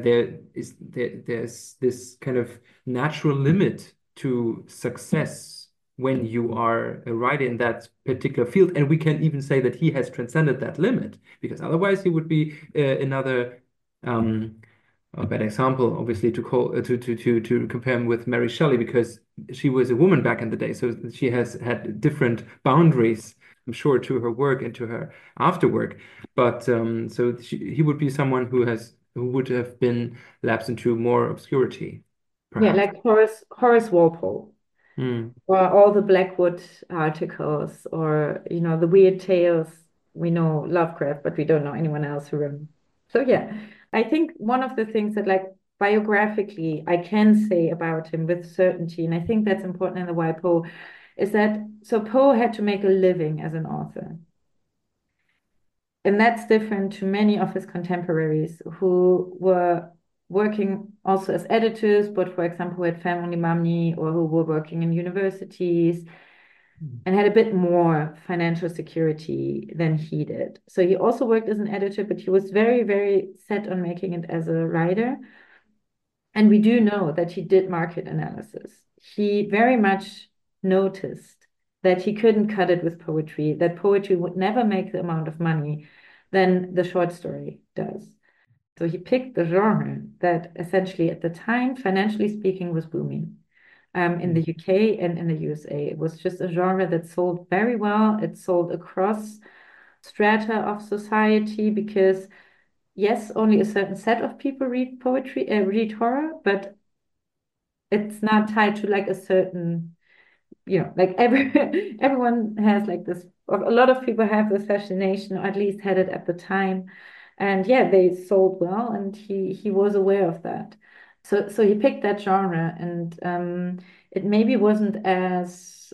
there's this kind of natural limit to success when you are a writer in that particular field. And we can even say that he has transcended that limit, because otherwise he would be another a bad example, obviously, to call to compare him with Mary Shelley, because she was a woman back in the day, so she has had different boundaries, I'm sure, to her work and to her after work. But he would be someone who would have been lapsed into more obscurity, Yeah, perhaps. like Horace Walpole, Mm. or all the Blackwood articles, or the weird tales. We know Lovecraft, but we don't know anyone else who wrote them. So yeah, I think one of the things that, like, biographically I can say about him with certainty, and I think that's important in the why Poe, is that so Poe had to make a living as an author. And that's different to many of his contemporaries who were working also as editors, but for example, who had family money or who were working in universities and had a bit more financial security than he did. So he also worked as an editor, but he was very, very set on making it as a writer. And we do know that he did market analysis. He very much noticed that he couldn't cut it with poetry, that poetry would never make the amount of money than the short story does. So he picked the genre that essentially at the time, financially speaking, was booming. In the UK and in the USA. It was just a genre that sold very well. It sold across strata of society because, yes, only a certain set of people read poetry, read horror, but it's not tied to like a certain, like everyone has like this, a lot of people have this fascination, or at least had it at the time. And yeah, they sold well, and he was aware of that. So he picked that genre, and it maybe wasn't as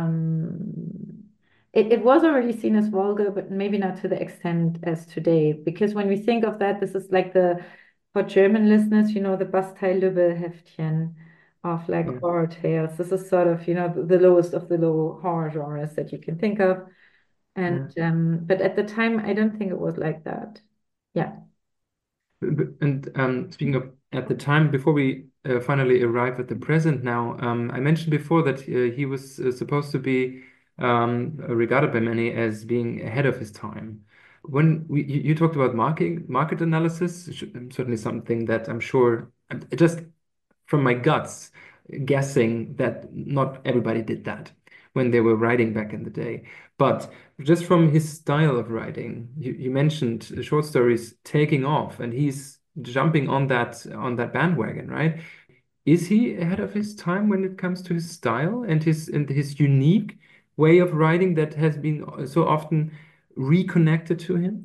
it was already seen as vulgar, but maybe not to the extent as today. Because when we think of that, this is like for German listeners, the Bastei-Lübbe-Heftchen of like Yeah. horror tales. This is sort of, the lowest of the low horror genres that you can think of. And Yeah. but at the time, I don't think it was like that. Yeah. And speaking of at the time, before we finally arrive at the present now, I mentioned before that he was supposed to be regarded by many as being ahead of his time. You talked about market analysis, certainly something that I'm sure, just from my guts, guessing that not everybody did that when they were writing back in the day. But just from his style of writing, you mentioned short stories taking off, and he's jumping on that bandwagon, right? Is he ahead of his time when it comes to his style and his unique way of writing that has been so often reconnected to him?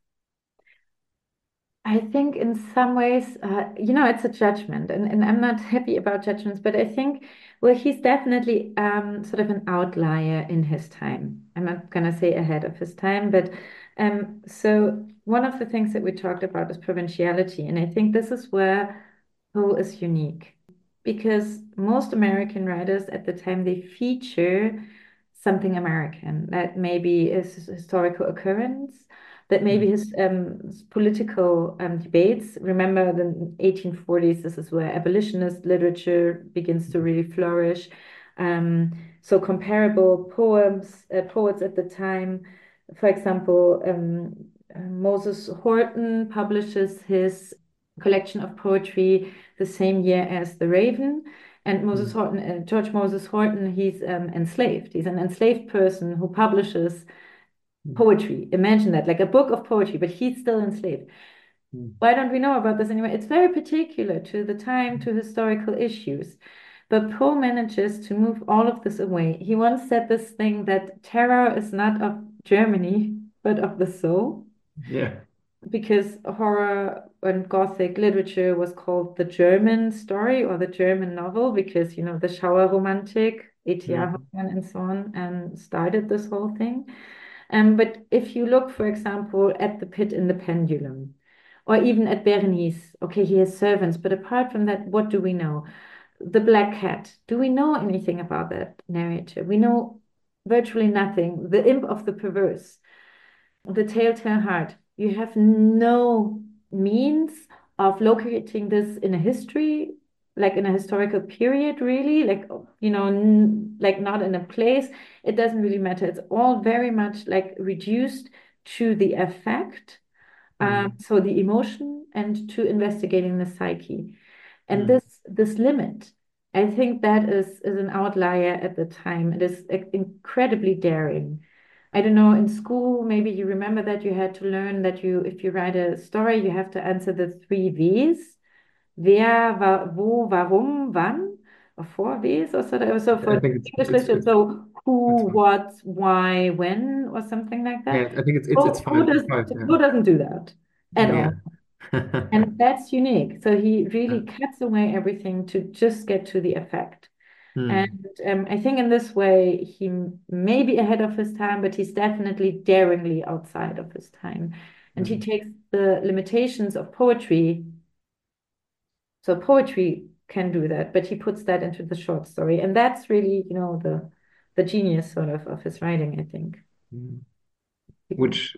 I think in some ways, it's a judgment, and I'm not happy about judgments, but I think, well, he's definitely sort of an outlier in his time. I'm not going to say ahead of his time, but so one of the things that we talked about is provinciality, and I think this is where Poe is unique because most American writers at the time they feature something American that maybe is a historical occurrence that maybe his political debates. Remember the 1840s, this is where abolitionist literature begins to really flourish. So comparable poets at the time, for example, Moses Horton publishes his collection of poetry the same year as The Raven. And George Moses Horton, he's enslaved. He's an enslaved person who publishes poetry. Imagine that, like a book of poetry, but he's still enslaved. Why don't we know about this anyway? It's very particular to the time, to historical issues. But Poe manages to move all of this away. He once said this thing that terror is not of Germany, but of the soul. Yeah. because horror and Gothic literature was called the German story or the German novel because, you know, the Schauerromantik, E.T.A. Mm. Hoffmann and so on, and started this whole thing. But if you look, for example, at The Pit in the Pendulum, or even at Berenice, okay, he has servants, but apart from that, what do we know? The Black Cat, do we know anything about that narrator? We know virtually nothing. The Imp of the Perverse, the Telltale Heart, you have no means of locating this in a history, like in a historical period, really, like, you know, like not in a place. It doesn't really matter. It's all very much like reduced to the affect, so the emotion, and to investigating the psyche. And Mm. this limit, I think that is an outlier at the time. It is incredibly daring. I don't know, in school, maybe you remember that you had to learn that you, if you write a story, you have to answer the three V's. Wer, wo, warum, wann, or four V's or so I for think English literature. So it's who, fine. what, why, when, or something like that. Yeah, I think it's Poe five. It's five. Yeah. Doesn't do that at Yeah. all. And that's unique. So he really cuts away everything to just get to the effect. Mm. And I think in this way, he may be ahead of his time, but he's definitely daringly outside of his time. And he Mm. takes the limitations of poetry. So poetry can do that, but he puts that into the short story. And that's really, you know, the genius sort of his writing, I think. Mm. which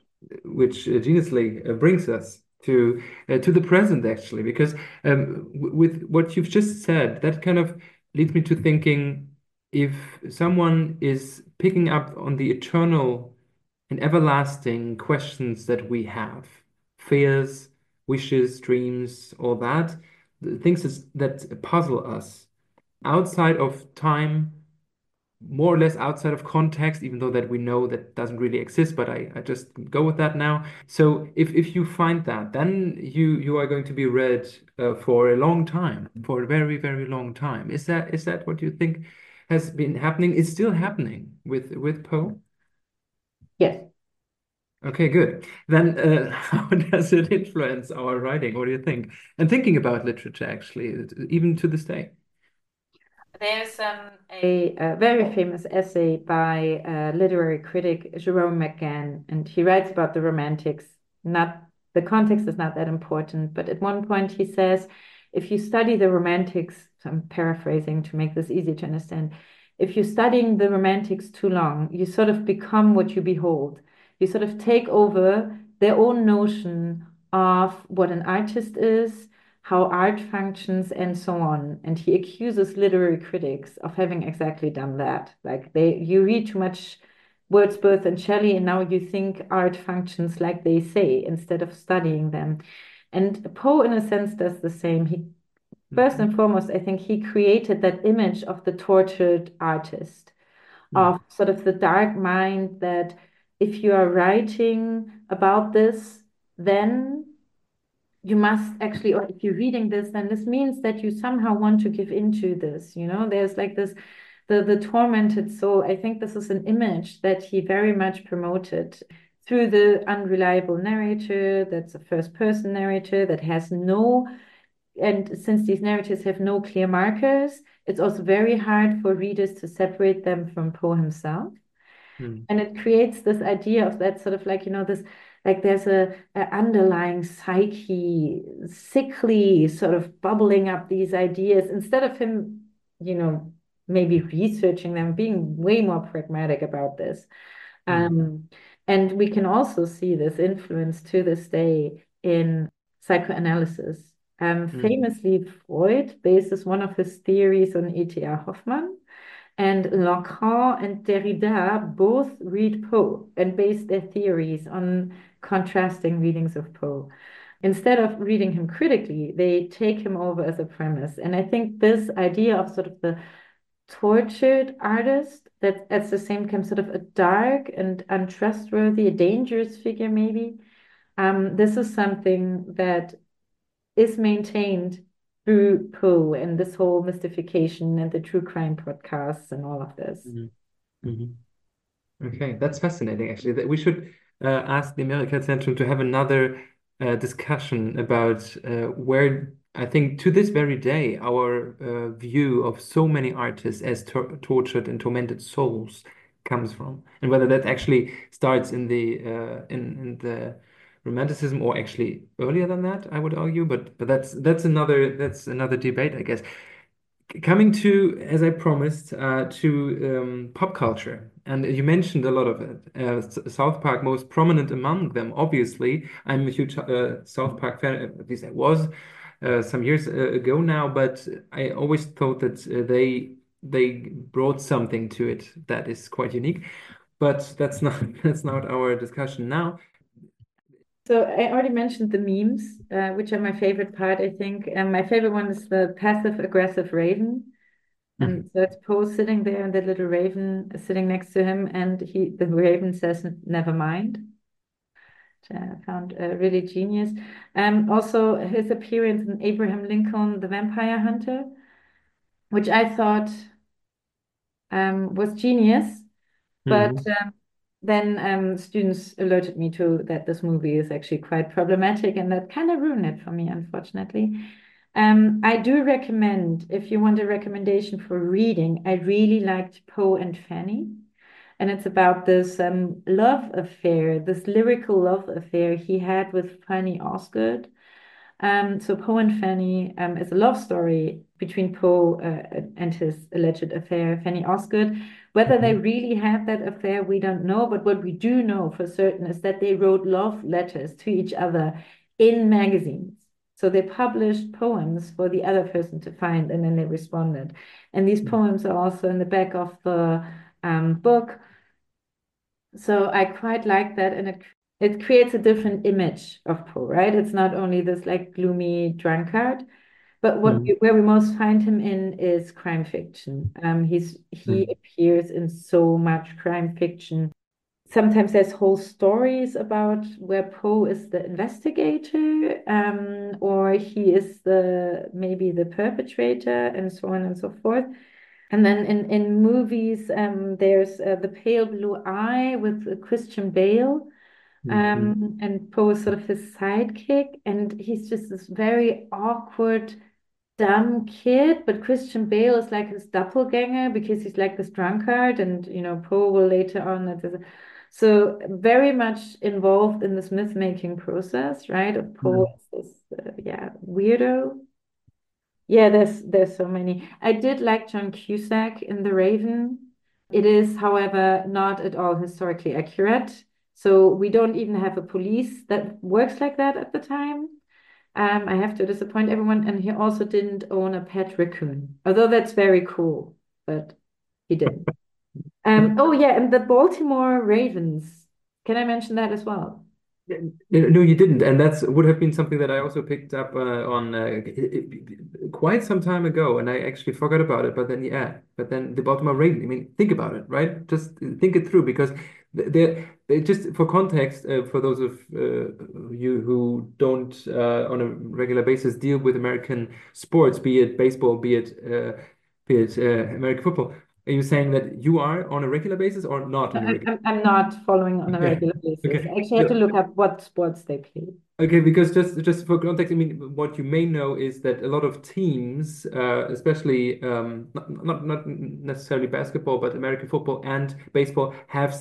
geniusly brings us to the present actually, because with what you've just said, that kind of leads me to thinking, if someone is picking up on the eternal and everlasting questions that we have, fears, wishes, dreams, all that, the things that puzzle us outside of time, more or less outside of context, even though that we know that doesn't really exist, but I just go with that now. So if you find that, then you are going to be read for a long time, for a very, very long time. Is that what you think has been happening? Is still happening with Poe? Yes. Okay, good. Then how does it influence our writing? What do you think? And thinking about literature, actually, even to this day. There's a very famous essay by literary critic Jerome McGann, and he writes about the Romantics. Not the context is not that important, but at one point he says, if you study the Romantics, so I'm paraphrasing to make this easy to understand, if you're studying the Romantics too long, you sort of become what you behold. You sort of take over their own notion of what an artist is, how art functions, and so on. And he accuses literary critics of having exactly done that. Like you read too much Wordsworth and Shelley, and now you think art functions like they say instead of studying them. And Poe, in a sense, does the same. He first Mhm. and foremost, I think he created that image of the tortured artist, Mm. of sort of the dark mind that if you are writing about this, then you must actually, or if you're reading this, then this means that you somehow want to give into this, you know, there's like this, the tormented soul. I think this is an image that he very much promoted through the unreliable narrator, that's a first person narrator that has no, and since these narratives have no clear markers, it's also very hard for readers to separate them from Poe himself. Mm. And it creates this idea of that sort of like, you know, this, like there's a underlying psyche, sickly sort of bubbling up these ideas instead of him, you know, maybe researching them, being way more pragmatic about this. Mm. Um, and we can also see this influence to this day in psychoanalysis. Mm. Famously, Freud bases one of his theories on E.T.A. Hoffmann, and Lacan and Derrida both read Poe and base their theories on contrasting readings of Poe. Instead of reading him critically, they take him over as a premise. And I think this idea of sort of the tortured artist that at the same time sort of a dark and untrustworthy, a dangerous figure, maybe. This is something that is maintained through Poe and this whole mystification and the true crime podcasts and all of this. Mm. Mhm. Okay, that's fascinating actually. That we should ask the America Zentrum to have another discussion about where I think to this very day our view of so many artists as tortured and tormented souls comes from, and whether that actually starts in the in the Romanticism or actually earlier than that, I would argue. But that's another debate, I guess. Coming to, as I promised, to pop culture, and you mentioned a lot of it. South Park, most prominent among them, obviously. I'm a huge South Park fan, at least I was some years ago now, but I always thought that they brought something to it that is quite unique. But that's not that's not our discussion now. So I already mentioned the memes, which are my favorite part, I think. And my favorite one is the passive aggressive raven. And so it's Poe sitting there and the little raven is sitting next to him, and the raven says, "Never mind," which I found really genius. Also his appearance in Abraham Lincoln, the Vampire Hunter, which I thought was genius. But Mhm. then students alerted me to that this movie is actually quite problematic, and that kind of ruined it for me, unfortunately. I do recommend, if you want a recommendation for reading, I really liked Poe and Fanny. And it's about this love affair, this lyrical love affair he had with Fanny Osgood. So Poe and Fanny is a love story between Poe and his alleged affair, Fanny Osgood. Whether they Mhm. really had that affair, we don't know. But what we do know for certain is that they wrote love letters to each other in magazines. So they published poems for the other person to find, and then they responded. And these poems are also in the back of the book. So I quite like that, and it creates a different image of Poe, right? It's not only this like gloomy drunkard, but Mhm. where we most find him in is crime fiction. He Mhm. appears in so much crime fiction. Sometimes there's whole stories about where Poe is the investigator, or he is the maybe the perpetrator, and so on and so forth. And then in movies, there's The Pale Blue Eye with Christian Bale, Mhm. and Poe is sort of his sidekick, and he's just this very awkward, dumb kid. But Christian Bale is like his doppelganger because he's like this drunkard, and Poe will later on. So very much involved in this myth-making process, right? Of Poe Mhm. as this, yeah, weirdo. Yeah, there's so many. I did like John Cusack in The Raven. It is, however, not at all historically accurate. So we don't even have a police that works like that at the time. I have to disappoint everyone. And he also didn't own a pet raccoon, although that's very cool, but he didn't. Oh yeah, and the Baltimore Ravens. Can I mention that as well? No, you didn't, and that's would have been something that I also picked up on quite some time ago, and I actually forgot about it. But then, yeah, but then the Baltimore Ravens. I mean, think about it, right? Just think it through, because they're just for context, for those of you who don't on a regular basis deal with American sports, be it baseball, be it American football. Are you saying that you are on a regular basis or not on a regular? I'm not following on a Okay. regular basis. I Okay. actually had to look up what sports they play. Okay, because just for context, I mean, what you may know is that a lot of teams, especially not necessarily basketball, but American football and baseball, have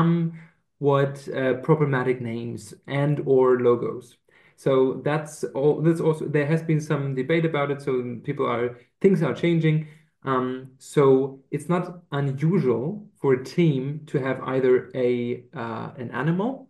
somewhat problematic names and or logos. So that's all. That's also there has been some debate about it. So things are changing. So it's not unusual for a team to have either an animal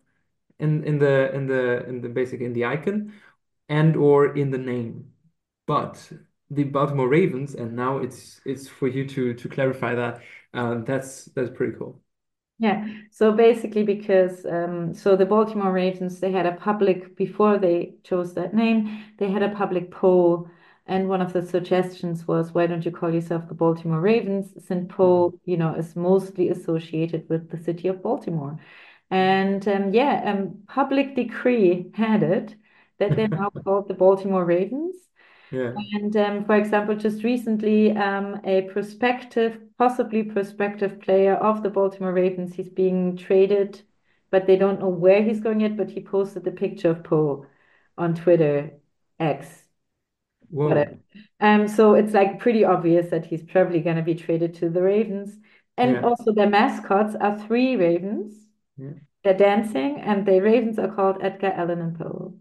in the basic in the icon and or in the name. But the Baltimore Ravens, and now it's for you to clarify that. That's pretty cool. Yeah. So basically, because so the Baltimore Ravens, they had a public before they chose that name, they had a public poll, and one of the suggestions was, why don't you call yourself the Baltimore Ravens? Since Mhm. Poe, is mostly associated with the city of Baltimore. And yeah, public decree had it that they're now called the Baltimore Ravens. Yeah. And for example, just recently, a possibly prospective player of the Baltimore Ravens, he's being traded but they don't know where he's going yet. But he posted the picture of Poe on Twitter, X, Whoa. whatever. So it's like pretty obvious that he's probably going to be traded to the Ravens. And Yeah. also their mascots are three ravens. Yeah. They're dancing, and the ravens are called Edgar Allan and Poe.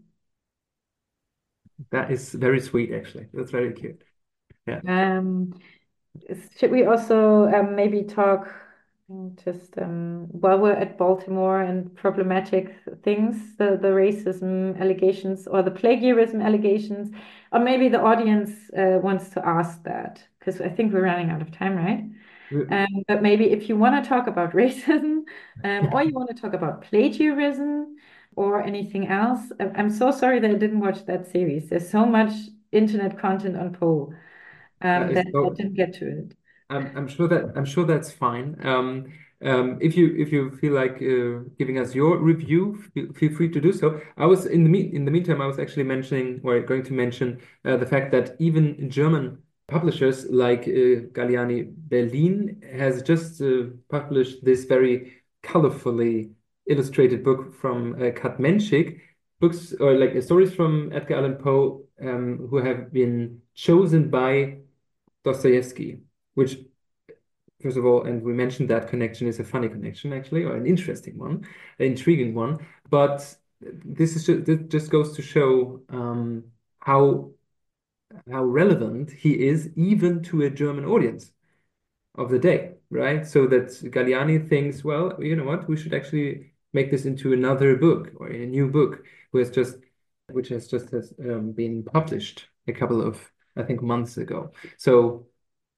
That is very sweet, actually. That's very cute. Yeah. Um, should we also maybe talk just while we're at Baltimore and problematic things, the racism allegations or the plagiarism allegations, or maybe the audience wants to ask that because I think we're running out of time, right? But maybe if you want to talk about racism, or you want to talk about plagiarism or anything else, I'm so sorry that I didn't watch that series. There's so much internet content on Poe That is that I so. didn't get to it. I'm sure that's fine. If you feel like giving us your review, feel free to do so. I was in the meantime, I was actually mentioning or going to mention the fact that even German publishers like Galliani Berlin has just published this very colorfully illustrated book from Kat Menschik, books or like stories from Edgar Allan Poe who have been chosen by Dostoevsky, which, first of all, and we mentioned that connection is a funny connection, actually, or an interesting one, an intriguing one. But this just goes to show how relevant he is even to a German audience of the day, right? So that Galliani thinks, well, you know what, we should actually make this into another book or a new book, which has just been published a couple of, I think, months ago. So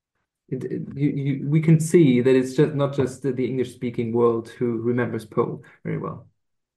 we can see that it's just not just the English-speaking world who remembers Poe very well.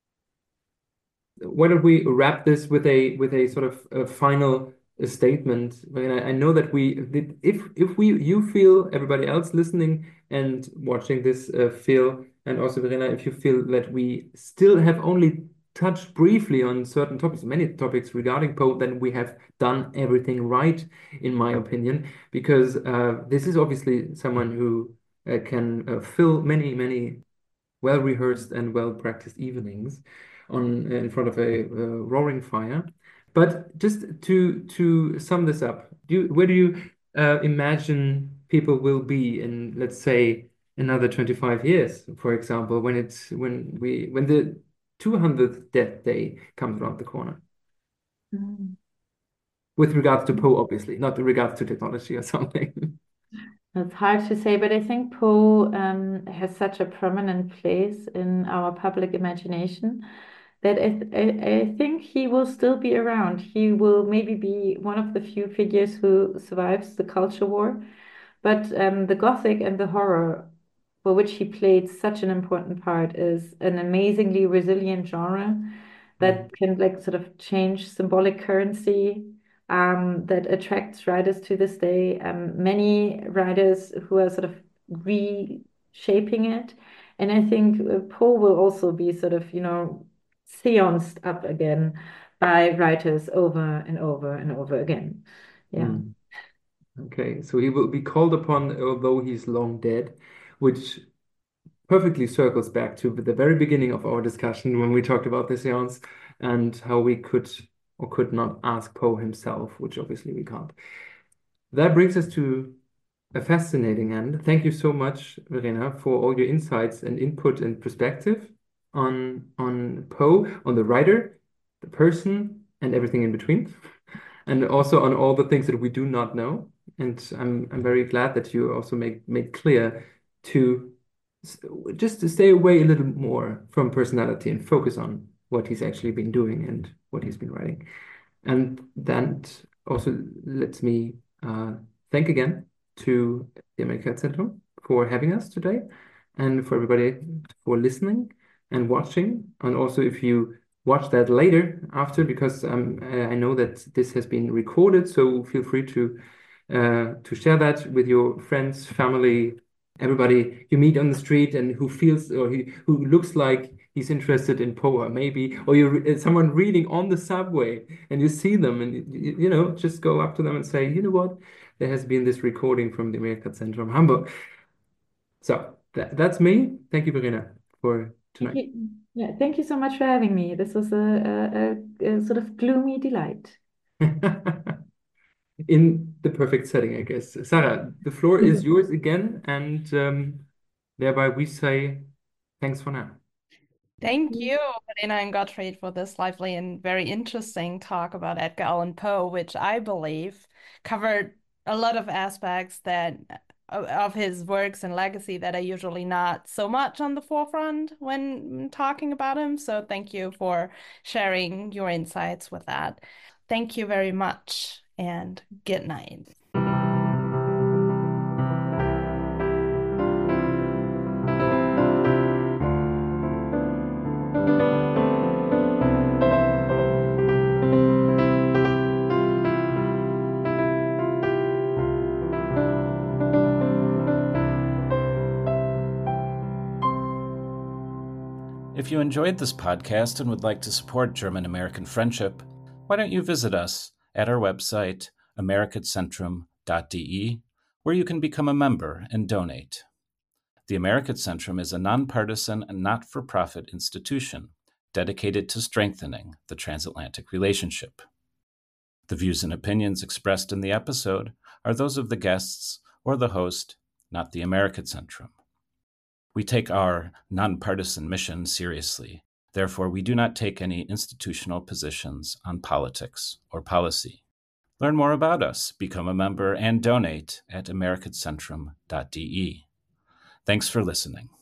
Why don't we wrap this with a sort of a final statement? I mean, I know that if you feel, everybody else listening and watching this feel, and also Verena, if you feel that we still have only touched briefly on certain topics, many topics regarding Poe, then we have done everything right, in my opinion, because this is obviously someone who can fill many well-rehearsed and well-practiced evenings in front of a roaring fire. But just to sum this up, where do you imagine people will be in, let's say, another 25 years, for example, when the 200th death day comes around the corner? Mm. With regards to Poe, obviously, not with regards to technology or something. It's hard to say, but I think Poe has such a prominent place in our public imagination that I think he will still be around. He will maybe be one of the few figures who survives the culture war. But the Gothic and the horror, for which he played such an important part, is an amazingly resilient genre that can like sort of change symbolic currency, that attracts writers to this day. Many writers who are sort of reshaping it. And I think Poe will also be sort of, seanced up again by writers over and over and over again. Yeah. Mm. Okay, so he will be called upon, although he's long dead, which perfectly circles back to the very beginning of our discussion when we talked about the seance and how we could or could not ask Poe himself, which obviously we can't. That brings us to a fascinating end. Thank you so much, Verena, for all your insights and input and perspective on Poe, on the writer, the person, and everything in between, and also on all the things that we do not know. And I'm very glad that you also made clear to just to stay away a little more from personality and focus on what he's actually been doing and what he's been writing. And that also lets me thank again to the Amerika-Zentrum for having us today and for everybody for listening and watching. And also if you watch that later after, because I know that this has been recorded, so feel free to share that with your friends, family, everybody you meet on the street and who feels or who looks like he's interested in Poe, maybe, or you someone reading on the subway and you see them and just go up to them and say, you know what, there has been this recording from the Amerika-Zentrum Hamburg. So that's me. Thank you, Verena, for tonight. Yeah, thank you so much for having me. This was a sort of gloomy delight. In the perfect setting, I guess. Sarah, the floor is yours again, and thereby we say thanks for now. Thank you, Helena and Gottfried, for this lively and very interesting talk about Edgar Allan Poe, which I believe covered a lot of aspects that of his works and legacy that are usually not so much on the forefront when talking about him. So thank you for sharing your insights with that. Thank you very much, and good night. If you enjoyed this podcast and would like to support German-American friendship, why don't you visit us at our website, amerikacentrum.de, where you can become a member and donate. The Amerikacentrum is a nonpartisan and not-for-profit institution dedicated to strengthening the transatlantic relationship. The views and opinions expressed in the episode are those of the guests or the host, not the Amerikacentrum. We take our nonpartisan mission seriously. Therefore, we do not take any institutional positions on politics or policy. Learn more about us, become a member, and donate at amerikacentrum.de. Thanks for listening.